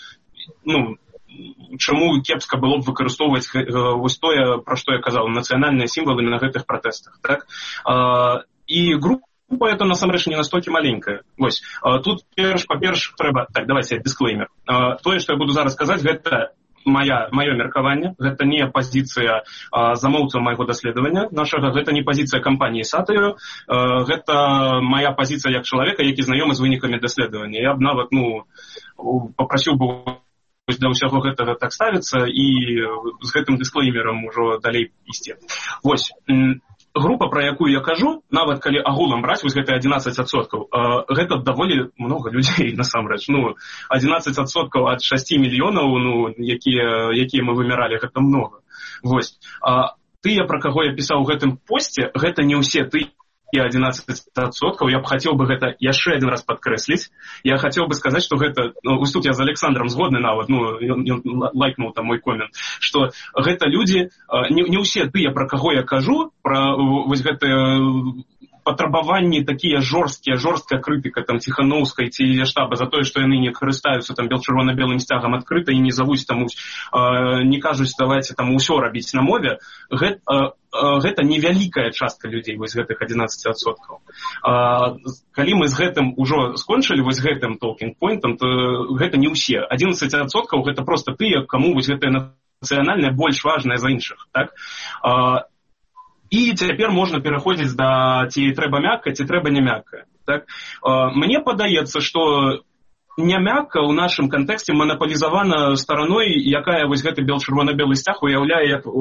чаму кепска было б выкарыстоўваць тое, пра што я казаў, нацыянальныя сімвалы на гэтых пратэстах. Так? І група это насамрэч не настолькі маленькая. Тут па-перш трэба... Так, давайте дисклеймер. Тое, што я буду зараз казаць, гэта маё меркаванне, гэта не пазіцыя замоўцаў майго даследавання нашага, гэта не пазіцыя кампаніі Сатыё, гэта мая пазіцыя як чалавека, які знаёмы з вынікамі даследавання. Я б нават, папрасіў бы да ўсяго гэтага так ставіцца і з гэтым дисклеймерам ужо далей ісці. Група, пра якую я кажу, нават калі агулам браць, гэта 11%, гэта даволі много людзей, насамрэч. 11% ад 6 мільёнаў, якія мы вымяралі, гэта много. Тыя, пра каго я пісаў у гэтым посце, гэта не ўсе тыя 11%. Я б хацеў бы гэта яшчэ адзін раз падкрэсліць. Я хацеў бы сказаць, што гэта, тут я з Александром згодны нават, ён лайкнуў там мой комент, што гэта людзі, не ўсе тыя, пра каго я кажу, пра гэтыя патрабаванні такія жорсткая крытыка там Ціхановскай ці штаба за тое, што яны не карыстаюцца там чырвона-белым сцягам адкрыта і не завуць там, не кажуць, давайце там усё рабіць на мове. Гэта невялікая частка людзей, гэтых 11%. Калі мы з гэтым ужо скончылі, гэтым talking point-ам, то гэта не ўсе. 11% гэта проста тыя, каму гэтае нацыянальнае больш важнае за іншых. Так? І цяпер можна пераходзіць да ці трэба мякка, ці трэба не мякка. Так? Мне падаецца, што не мякка ў нашым кантэксце манапалізавана стараной, якая гэты чырвона-белы сцяг уяўляе як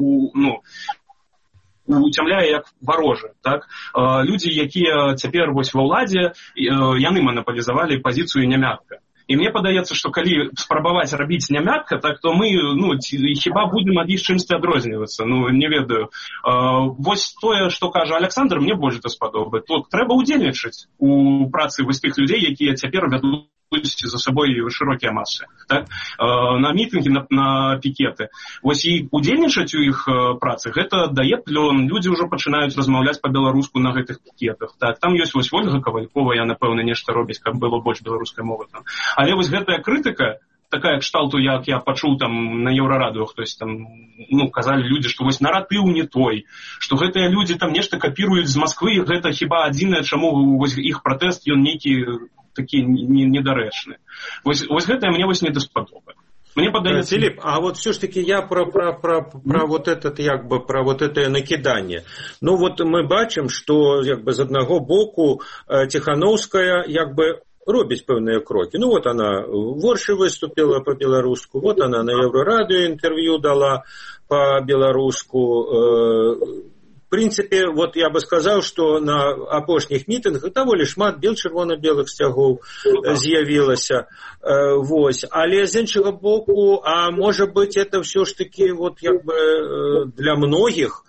уцямляе як варожы. Так? Людзі, якія цяпер ва ўладзе, яны манапалізавалі пазіцыю не мякка. І мне падаецца, што калі спрабаваць рабіць не мякка, так то мы хіба будзем ад іх чымсьці адрознівацца. Не ведаю. Тое, што кажа Александр, мне больш даспадобы. Тут трэба ўдзельнічаць у працы тых людзей, якія цяпер вядуць за сабой шырокія масы. Так? На мітынгі, на пікеты. І удзельнічаць у іх працы, гэта дае плён. Людзі ўжо пачынаюць размаўляць па-беларуску на гэтых пікетах. Так? Там ёсць Ольга Кавалькова, я, напэўна, нешта робіць, каб было больш беларускай мовы там. Але гэтая крытыка, такая кшталту, як я пачуў там на Еўрарадыё, хтось там, казалі людзі, што наратыў не той, што гэтыя людзі там нешта капіруюць з Масквы, гэта хіба адзінае, чаму іх пратэст, ён нейкі такі недарэчны. Гэтае мне не даспадобы. Мне падаецца... Филипп, а все ж таки я про это накиданне. Мы бачым, што з аднаго боку Ціхановская робіць пэўныя крокі. Она в Оршы выступила по-беларуску, она на Еўрарадыё інтэрв'ю дала по-беларуску. В принципе, я бы сказал, что на апошніх мітынгах даволі шмат чырвона-белых сцягоў з'явілася. Але з іншага боку, а может быть, это все ж таки для многих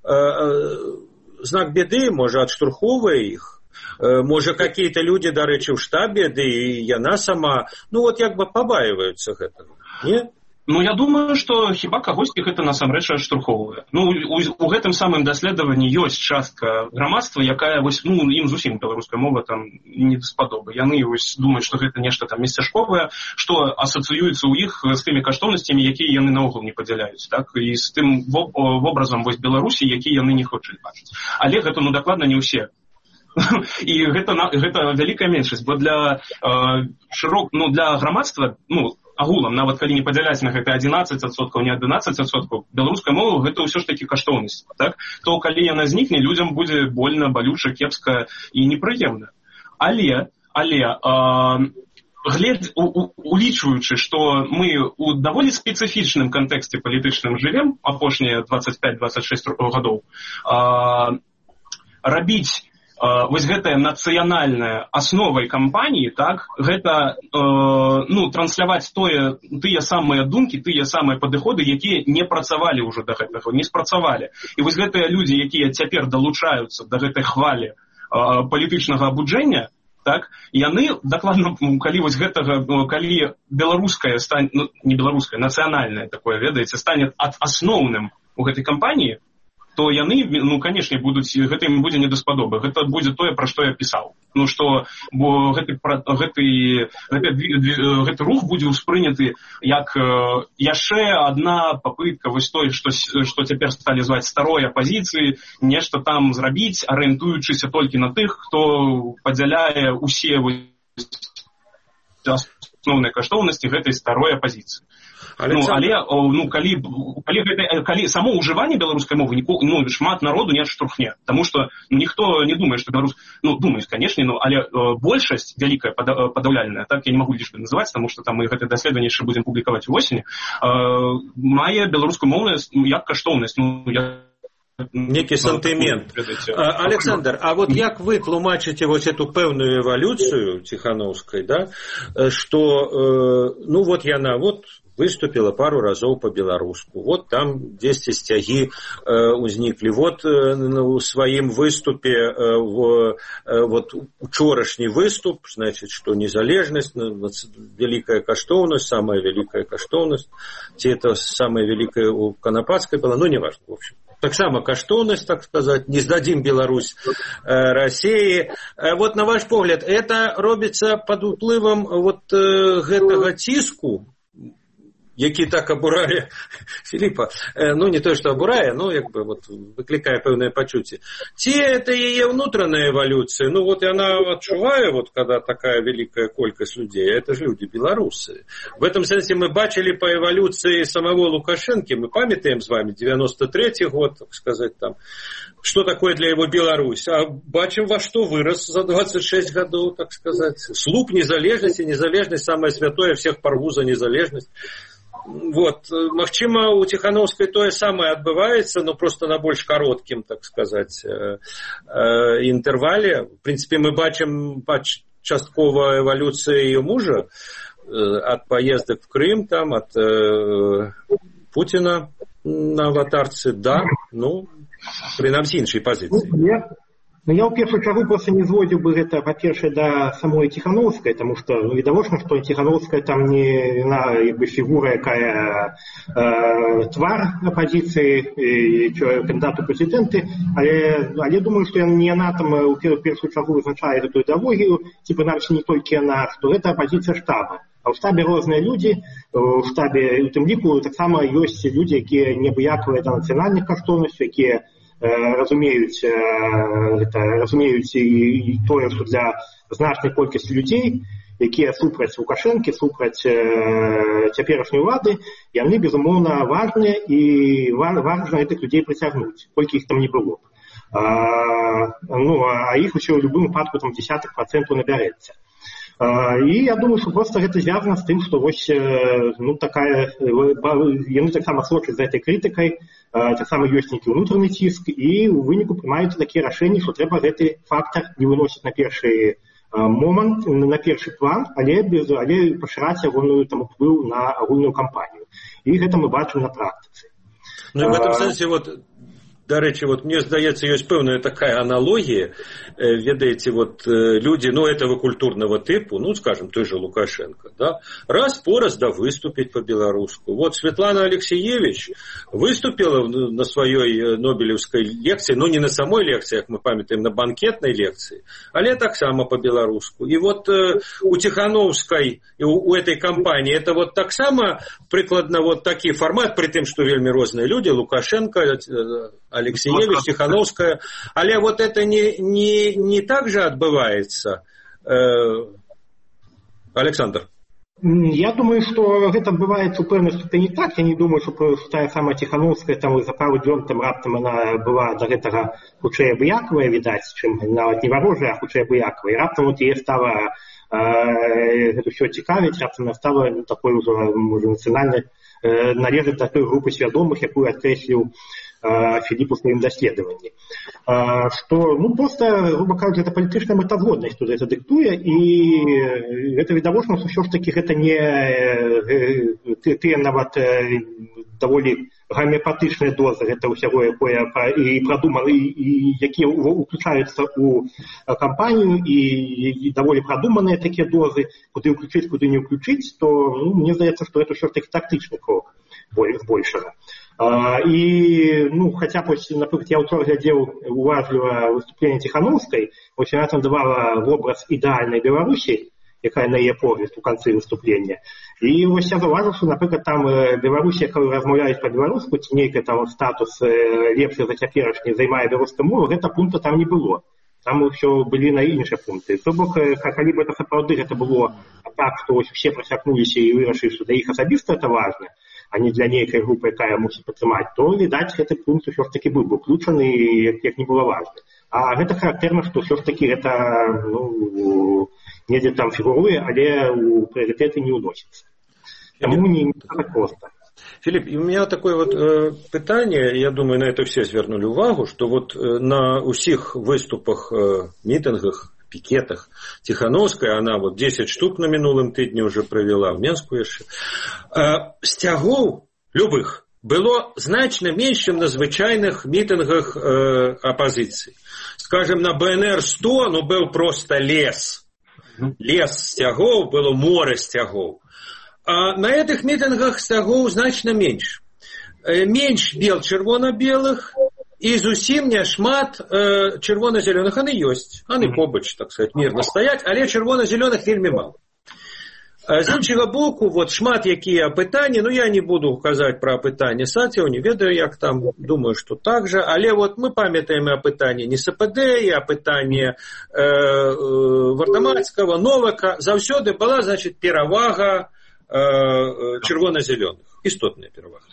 знак беды, может, адштурхоўвае іх. Может, какие-то люди, дарэчы, в штабе, да и яна сама, побаиваются гэтага, не? Ну, я думаю, што хіба кагосьці гэта насамрэч адштурхоўвае. Ну, у гэтым самым даследаванні ёсць частка грамадства, якая вось, ну, ім зусім беларуская мова там не даспадобы. Яны вось думаюць, што гэта нешта там месцяшковае, што асацыюецца ў іх з тымі каштоўнасцямі, якія яны наогул не падзяляюць, так, і з тым вобразам вось Беларусі, які яны не хочуць бачыць. Але гэта, ну, дакладна не ўсе. І гэта вялікая меншасць, бо для для грамадства, ну, агулам, нават калі не падзяляць на гэта 11%, не 11%, беларуская мова гэта ўсё ж такі каштоўнасць, так? То калі яна знікне, людзям будзе больна, балюча, кепска і непрыемна. Але улічваючы, што мы ў даволі спецыфічным кантэксце палітычным жывем апошнія 25-26 гадоў, рабіць вось гэтая нацыянальная асновай кампаніі, так, гэта трансляваць тыя самыя думкі, тыя самыя падыходы, якія не працавалі ўжо да гэтага, не спрацавалі. І вось гэтыя людзі, якія цяпер далучаюцца да гэтай хвалі палітычнага абуджэння, так, яны дакладна, калі вось гэтага, калі беларускае стане, не беларускае, нацыянальнае такое, ведаеце, стане асноўным у гэтай кампаніі, то яны, ну, канешне, гэта ім будзе не даспадобы. Гэта будзе тое, пра што я пісаў. Ну, што гэты рух будзе ўспрыняты як яшчэ адна папытка вось той, што цяпер сталі зваць старой апазіцыі, нешта там зрабіць, арыентуючыся толькі на тых, хто падзяляе ўсе асноўныя каштоўнасці гэтай старой апазіцыі. Ну, калі само ўжыванне беларускай мовы шмат народу не адштурхне, таму што ніхто не думае, што беларус, думаюць, канешне, але большасць вялікая, падаўляльная, так, я не магу лічбы называць, таму што там мы гэтае даследаванне яшчэ будзем публікаваць увосені, мае беларускую мову як каштоўнасць, некі сантымент. Александр, а вот як вы тлумачыце вось эту пэўную эвалюцыю Ціханаўскай, да, што, яна выступила пару разоў по-беларуску. Вот там 10 сцягі узніклі. Вот у сваім выступе, учорашні выступ, значит, что незалежнасць, великая каштоўнасць, самая великая каштоўнасць, ці это самая великая у Канапацкай была, неважно, в общем. Таксама каштоўнасць, так сказать, не сдадим Беларусь России. Вот на ваш погляд, это робіцца под уплывам гэтага ціску, які так абурае Філіпа, не то, што абурае, выклікае пэўнае пачуцце. Ці это яе ўнутраная эвалюцыя? Яна адчувае, когда такая великая колькасць людзей, это ж люди беларусы. В этом сэнсе мы бачили по эволюции самого Лукашенки, мы памятаем с вами 93-й год, так сказать, там, что такое для его Беларусь, а бачим, во что вырос за 26 годов, так сказать. Слуп незалежности, незалежность, самое святое, всех порву за незалежность. Магчыма, у Ціханаўскай тое самае адбываецца, но просто на больш кароткім, так сказать, інтэрвале. В принципе, мы бачым часткова эвалюцыю яе мужа ад паездак в Крым, там, ад Путина на аватарцы, да, прынамсі іншай пазіцыі. Я ў першую чаргу просто не зводзіў бы гэта, па-першае, да самой Ціханаўскай, таму што відавочна, што Ціханаўская там не фігура, якая твар апазіцыі, кандыдат у прэзідэнты, але думаю, што не яна там у першую чаргу вызначае гэтую ідэалогію, ці прынамсі не толькі яна, што гэта апазіцыя штаба. А ў штабе розныя людзі, у штабе, у тым ліку, таксама ёсць людзі, якія не абыякавыя да нацыянальных каштоўнасцяў, якія разумеюць і тое, што для значнай колькасці людзей, якія супраць Лукашэнкі, супраць цяперашняй улады, яны, безумоўна, важныя і важна гэтых людзей прыцягнуць, колькі іх там не было. А іх усё ў любым выпадку там 10% набярэцца. І я думаю, што проста гэта звязана з тым, што яны таксама сочаць за гэтай крытыкай, таксама ёсць нейкі ўнутраны ціск, і ў выніку прымаюцца такія рашэнні, што трэба гэты фактар не выносіць на першы момант, на першы план, але пашыраць ягоную уплыў на агульную кампанію. І гэта мы бачым на практыцы. В этом сэнсе До речі, вот мне здаецца, ёсць пэўная такая аналогія, ведаеце, вот люди, ну, этого культурного типу, ну, скажем, той же Лукашенко, да, раз-пораз да выступить по-белоруску. Вот Светлана Алексеевич выступила на своей Нобелевской лекции, ну, не на самой лекции, как мы памятаем, на банкетной лекции, але так само по-белоруску. И вот у Тихановской, у этой компании, это вот так само прикладно вот такой формат, при том, что вельми разные люди, Лукашенко, Алексеевич, Тихановская. Але вот это не так же отбывается, Александр? Я думаю, что это отбывается у пэўнай ступені так. Я не думаю, что та самая Тихановская там за пару дзён там раптам она была до гэтага хутчэй абыякавая, відаць, чым нават не варожая, а хутчэй абыякавая. І раптам вот яе стала гэта ўсё цікавіць, раптам она стала такой уже, можа, нацыянальнай, належыць до той групы свядомых, якую адкрэсліў Філіп у сваім даследаванні. Што, ну, просто, грубо кажучи, это палітычная мэтазгоднасць, што гэта дыктуе, і гэта відавочна, што ўсё ж такі гэта не тыя нават даволі гамеапатычныя дозы гэта ўсяго, якое і прадуманы, і якія ўключаюцца ў кампанію, і даволі прадуманыя такія дозы, куды ўключыць, куды не ўключыць, то, ну, мне здаецца, што гэта ўсё ж такі тактычны крок большага. И, ну, хотя, например, я учора глядел уважливо выступление Тихановской, очень она там давала в образ идеальной Беларуси, якая на ее погляд у конце выступления. И вот я зауважил, что, например, там Беларусь, якою размовляют по-белоруску, ці нейкі там статус лепшы за цяперашні займае беларуская мова, гэта пункта там не было. Там все были на іншыя пункты. То бок, калі б это сапраўды гэта было так, што все просякнуліся і вырашылі, што для іх асабіста это важно, а не для нейкай групы, якая мусіць падтрымаць, то, відаць, гэты пункт ўсё ж такі быў бы уключаны, як не было важна. А гэта характэрна, што ўсё ж такі гэта, ну, недзе там фігуруе, але ў прыярытэты не ўносіцца. Таму не так проста. Филипп, у меня такое вот питание, я думаю, на это все звернули увагу, что вот на усіх выступах, митингах, пикетах Тихановская, она вот 10 штук на минулым тыдні уже провела, в Менску яшчэ, сцягоў любых было значно меньше, чем на звычайных митингах оппозиции. Скажем, на БНР-100, ну, был просто лес. Лес сцягоў, было море сцягоў. А на этих митингах сцягоў значно меньше. Меньше бел чырвона-белых и зусім не шмат чырвона-зялёных. Они ёсць. Они побач, так сказать, мирно стоять, але чырвона-зялёных вельмі мало. З іншага боку, вот шмат якія апытанні, ну я не буду указаць пра апытанні Сацева, не ведаю, як там, думаю, што так же, але вот мы памятаем і апытанні НСПД, і апытанні Вардамацкага, Новака, заўсёды была, значит, перавага чырвона-зялёных, істотная перавага.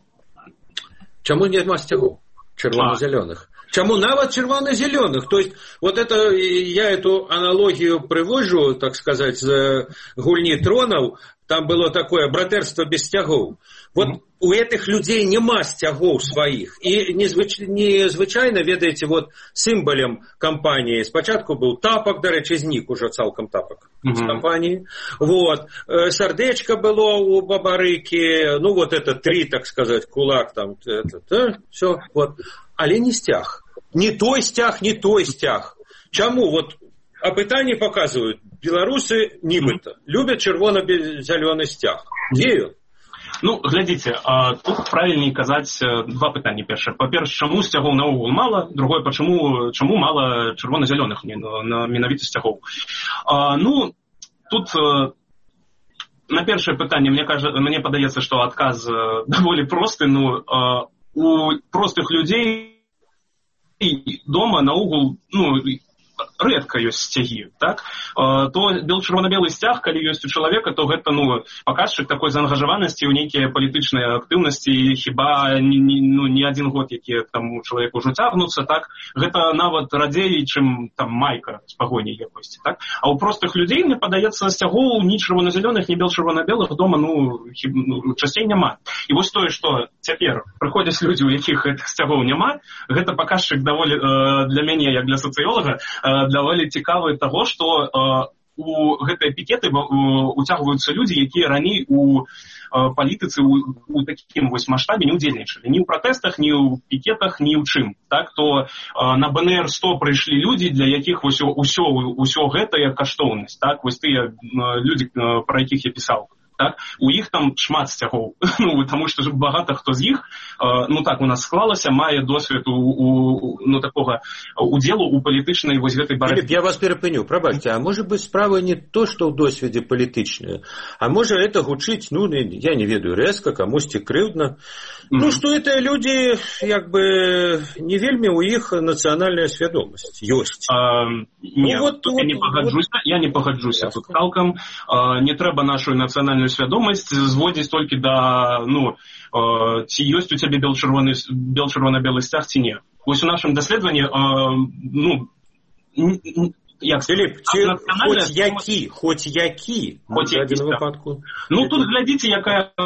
Чаму няма сцягоў чырвона-зялёных? Чаму нават чырвона-зялёных? То есть, вот это, я эту аналогию привожу, так сказать, з гульні тронаў, там было такое братэрства без сцягоў. Вот у этих людей нема сцягоў сваіх. І незвычайна, ведаеце, вот сімвалем кампаніі спачатку быў тапак, дарэчы, знік ужо цалкам тапак з кампаніі. Вот. Сардэчка было у Бабарыкі, ну вот это 3, так сказать, кулак там, все, вот. Але не сцяг. Не той сцяг, не той сцяг. Чаму? Вот апытанні показывают, беларусы нібыта любят чырвона-зялёны сцяг. Дзе ён? Ну, глядзіце, тут правильней казаць два пытанні. Першае, па-першае, чаму сцягоў наогул мала? Другое, чаму мала чырвона-зялёных менавіта сцягоў? Ну, тут на першае пытанне мне падаецца, што адказ даволі просты. Ну, у простых людзей дома наогул, ну, рэдка ёсць сцягі, так? То чырвона-белы сцяг, калі ёсць у чалавека, то гэта, ну, паказчык такой заангажаванасці ў нейкія палітычныя актыўнасці, хіба не один год, які там у чалавека ўжо цягнуцца, так? Гэта нават радзей, чым там майка з пагоняй якосці, так? А у простых людзей, мне падаецца, сцягоў ні чырвона-зялёных, ні бел-чырвона-белых дома, ну, часцей няма. І вось тое, што цяпер прыходзяць людзі, у якіх гэтых сцягоў няма, гэта паказчык даволі для мяне, як для сацыёлага, даволі цікавы таго, што у гэтыя пікеты уцягваюцца людзі, якія раней у палітыцы у такім вось маштабе не ўдзельнічалі. Ні ў пратэстах, ні ў пікетах, ні ў чым. Так, то на БНР-100 прыйшлі людзі, для якіх вось усё гэтая каштоўнасць. Так, вось тыя людзі, пра якіх я пісаў. Так, у іх там шмат сцягоў, таму што багата хто з іх, так у нас склалася, мае досвед такога удзелу у палітычнай вось гэтай барацьбе. Філіп, я вас перапыню, прабачце, а можа быць справа не то, што ў досведзе палітычная, а можа это гучыць, я не ведаю, рэзка, камусьці крыўдна, што это людзі, як бы, не вельмі ў іх нацыянальная свядомасць ёсць. Я не пагаджуся тут цалкам, не трэба нашу нацыянальную свядомасць зводзіць толькі да, ці ёсць у цябе бел-чырвона-белы сцяг, ці не. Вось у нашым даследаванні, Філіп, хоць які, тут глядзіце, якая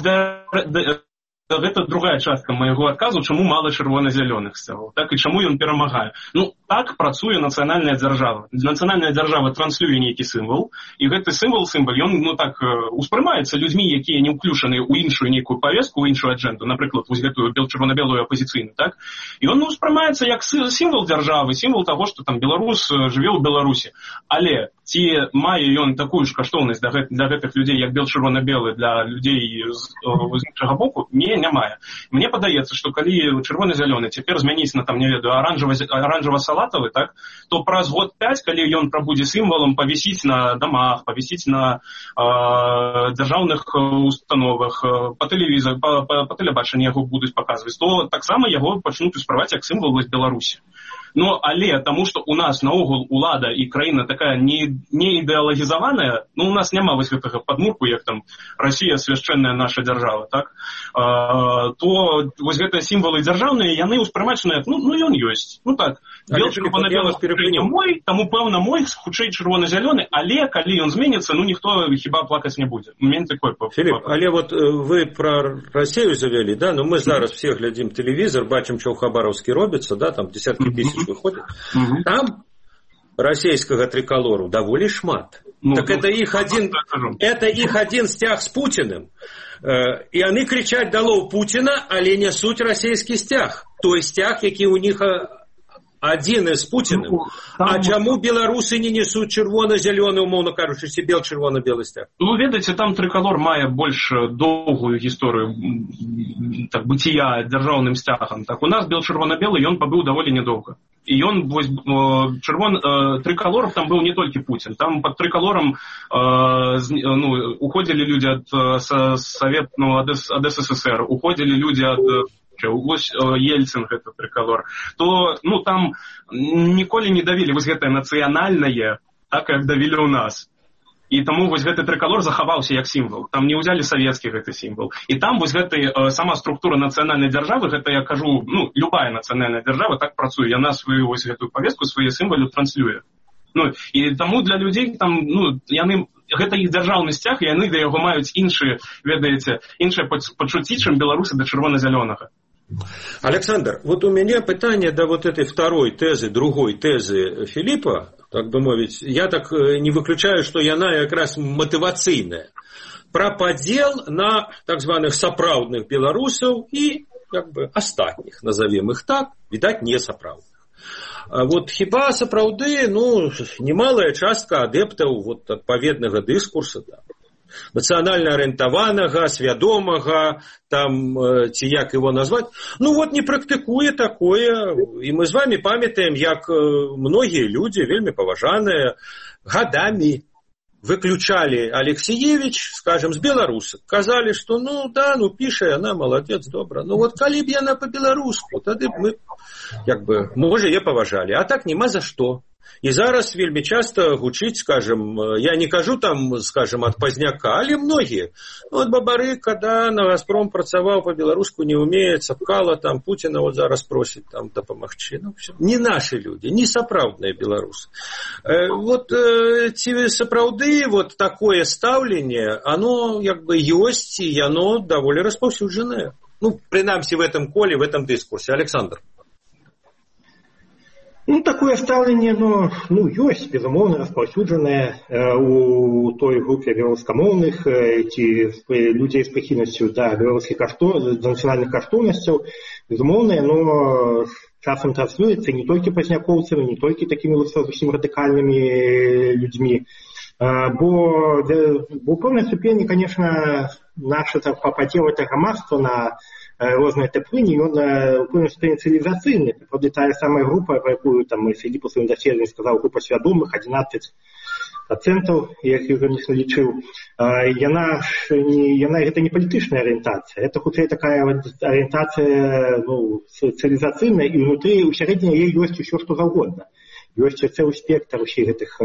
гэта другая частка майго адказу, чаму мала чырвона-зялёных сцягоў, так, і чаму ён перамагае. Так працуе нацыянальная дзяржава. Нацыянальная дзяржава транслюе нейкі сімвал, і гэты сімвал, ён, успрымаецца людзьмі, якія не ўключаны ў іншую нейкую павестку, ў іншую аджэнду, напрыклад, вось гэтую чырвона-белую апазіцыйную, так, і ён успрымаецца як сімвал дзяржавы, сімвал таго, што там беларус жыве ў Беларусі. Але ці мае ён такую ж каштоўнасць для гэтых людзей, як бел-чырвона-белы для людзей з іншага боку? Не мае. Мне падаецца, што калі чырвона-зялёны цяпер змяніць на, не ведаю, аранжава-салатавы, так, то праз год 5, калі ён прабудзе сімвалам, павісіць на дамах, павісіць на дзяржаўных установах, па тэлевізору, па тэлебачанні яго будуць паказваць, то таксама яго пачнуць успрымаць як сімвал Беларусі. Але таму, што у нас наогул улада і краіна такая не ідэалагізаваная, у нас няма вось гэтага падмурку, як там Расія свяшчэнная наша дзяржава, так, то вось гэтыя сімвалы дзяржаўныя, яны ўспрымачныя, ён ёсць. Так, бел-чырвона-белы мой, таму, пэўна, мой, хутчэй чырвона-зялёны, але калі ён зменіцца, ніхто хіба плакаць не будзе. Філіп, але вот вы пра Расію завялі, да, мы зараз все глядзім тэлевізор, бачым, што ў Хабаровскі робіцца, да, там дзесяткі тысяч выходит. Там расійскага триколору даволі шмат. Так это их один стяг с Путиным. И они кричать долов Путина, але несуть расійскі стяг. Той стяг, які у них один з Путиным. А чаму беларусы не несуць чырвона-зялёны, умоўна кажучы, ці бел-чырвона-белы сцяг? Ведаеце, там триколор мае больш доўгую гісторыю быцця дзяржаўным сцягам. Так, у нас бел-чырвона-белы, ён пабыў даволі нядоўга. І ён, триколоров там быў не толькі Путин. Там пад триколором уходзілі людзі ад СССР, уходзілі людзі ад вось Ельцин, гэта триколор, то там ніколі не давілі вось гэтае нацыянальнае, так як давілі ў нас. І таму вось гэты триколор захаваўся як сімвал. Там не ўзялі савецкі гэты сімвал. І там вось сама структура нацыянальнай дзяржавы, гэта я кажу, любая нацыянальная дзяржава так працуе, яна сваю вось гэтую павестку, свае сімвалы транслюе. І таму для людзей там, яны гэта іх дзяржаўны сцяг, і яны да яго маюць іншыя пачуцці, чым беларусы да чырвона-зялёнага. Александр, вот у меня пытание до вот этой другой тезы Филиппа, так бы мовить, я так не выключаю, что яна якраз мотивацыйная. Про падзел на так званых сапраўдных беларусаў і астатніх, назовем их так, відаць, не сапраўдных. Вот хіба сапраўды, немалая частка адэптаў адпаведнага дыскурса, нацыянальна арыентаванага, свядомага, ці як его назваць, не практыкуе такое, і мы з вами памятаем, як многія людзі, вельмі паважаныя, гадамі выключалі Алексеевич, скажем, з беларусак, казалі, што піша яна, маладзец, добра, калі б яна па-беларуску, тады б мы, можа, яе паважалі, а так няма за што. І зараз вельмі часта гучыць, скажем, я не кажу скажем, ад пазняка, але многія. Бабары, когда на Газпром працаваў па-беларуску, не умее, цапкала, Пуціна зараз просіць дапамагчы. Не нашы людзі, не сапраўдныя беларусы. Ці сапраўды такое стаўленне, оно ёсць, і оно даволі распаўсюджанае. Прынамсі в этом коле, в этом дыскурсе. Александр. Ну, такое стаўленне, ёсць, безумоўна, распаўсюджанае у той групе беларускамоўных ці людзей з прыхільнасцю да беларускіх да нацыянальных каштоўнасцяў. Безумоўна, яно часам транслюецца не толькі пазнякоўцамі, не толькі такімі зусім радыкальнымі людзьмі, бо ў пэўнай ступені, конечно, наше падзел это грамадства на розныя тэплыні, ён у пэўнай ступені цывілізацыйны. Правда, тая самая група, про якую мы з Філіп у сваім даследаванні сказаў, група свядомых, 11%, як ён іх налічыў, яна гэта не палітычная арыентацыя, это хутчэй такая арыентацыя цывілізацыйная, і ўнутры у сярэдзіне яе ёсць усё, што заўгодна. Ёсць цэлы спектр усіх гэтых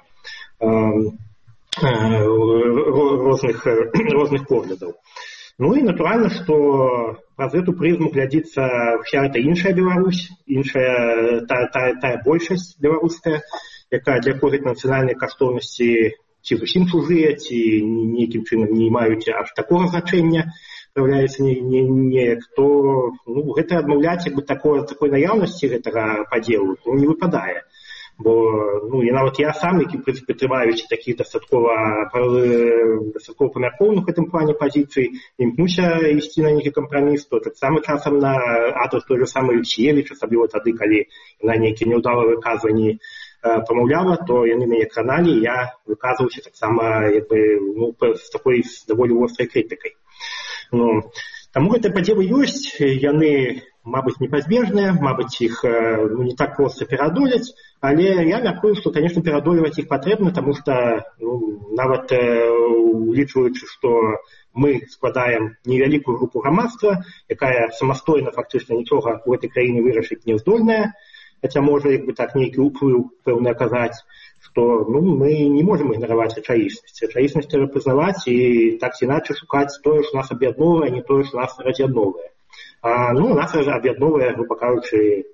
розных поглядаў. Ну і натуральна, што праз эту прызму глядзіцца вся эта іншая Беларусь, тая большасць беларуская, для якой нацыянальныя каштоўнасці ці зусім чужыя, ці нейкім чынам не маюць аж такога значэння, праяўляецца неяк, то гэта адмаўляць такой наяўнасці гэтага падзелу не выпадае. Бо нават я сам, які прытрымаючы такіх дастаткова памяркоўных у гэтым плане пазіцый, імкнуся ісці на нейкі кампраміс, то таксама часам на адрас той же самой Алексіевіч, асабліва тады, калі на нейкі няўдалыя выказванні прамаўляла, то яны мяне краналі, і я выказваўся таксама з такой даволі вострай крытыкай. Таму гэтыя падзелы ёсць, яны, мабыць, непазбежныя, мабыць, іх не так проста пераадолець, але я мяркую, што, конечно, пераадольваць іх патрэбна, таму што нават улічваючы, што мы складаем невялікую групу грамадства, якая самастойна фактычна нічога ў гэтай краіне вырашыць не здольная, хаця можа так нейкі ўплыў пэўны аказаць, што мы не можам ігнараваць рэчаіснасць. Рэчаіснасць трэба прызнаваць і так ці іначай шукаць тое, што нас аб'ядноўвае, а не тое, што нас раз'ядноўвае. Нас аб'ядноўвае, груба кажучы,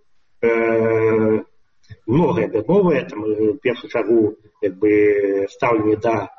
многае аб'ядноўвае, в першую чаргу стаўленне да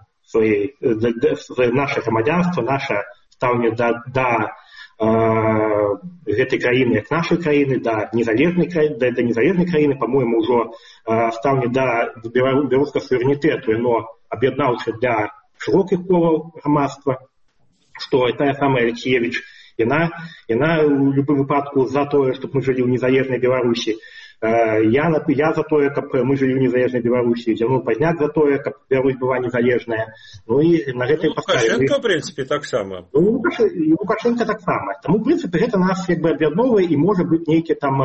наше грамадзянства, наше стаўленне да гэтай краіны як нашай краіны, да незалежнай краіны, па-мойму, ўжо стаўленне да беларускага суверэнітэту, яно аб'яднаўча для шырокіх колаў грамадства, што тая самая Алексіевіч, яна ў любым выпадку за тое, што мы жылі ў незалежнай Беларусі. Я за тое, каб мы жылі ў незалежнай Беларусі, Зянул Пазняк за тое, каб Беларусь была незалежная. І на гэтай паставе. Лукашенко, в прынцыпе, таксама. Лукашенко таксама. Таму, в прынцыпе, гэта нас аб'ядноўвае і можа быць нейкі там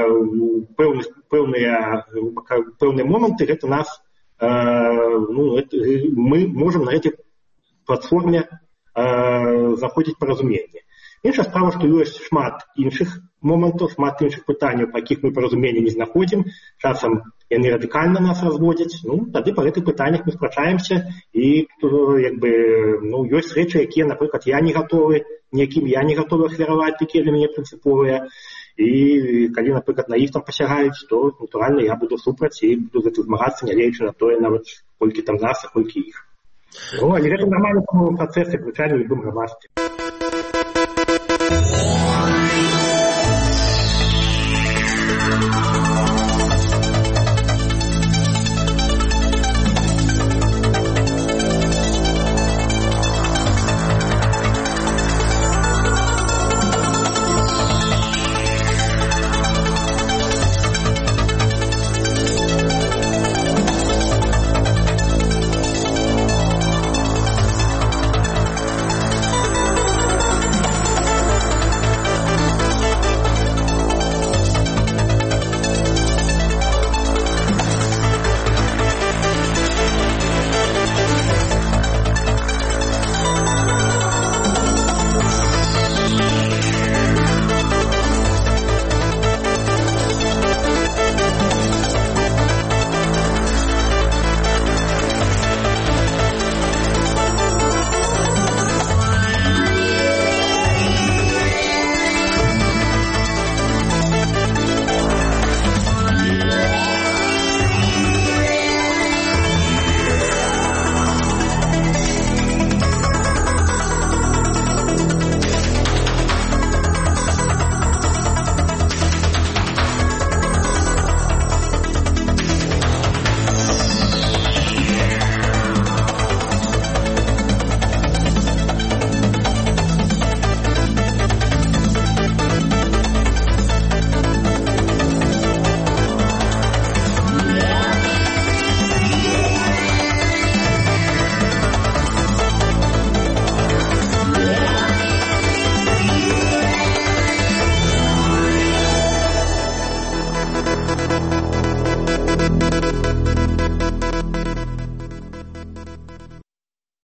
пэўныя моманты, гэта нас мы можам на гэтай платформе знаходзіць паразуменне. Іншая справа, што ёсць шмат іншых момантаў, шмат іншых пытанняў, па якіх мы паразумення не знаходзім. Часам яны радыкальна нас разводзяць. Тады па гэтых пытаннях мы спрачаемся і ёсць рэчы, якія, напрыклад, я не гатовы, якім я не гатовы ахвяраваць, такія для мяне прынцыповыя. І калі, напрыклад, на іх там пасягаюць, то, натуральна, я буду супраць і буду гэта змагацца, нягледзячы на тое, нават колькі там нас, а колькі іх. Але гэта нармальны працэс, звычайна ў любым грамадстве.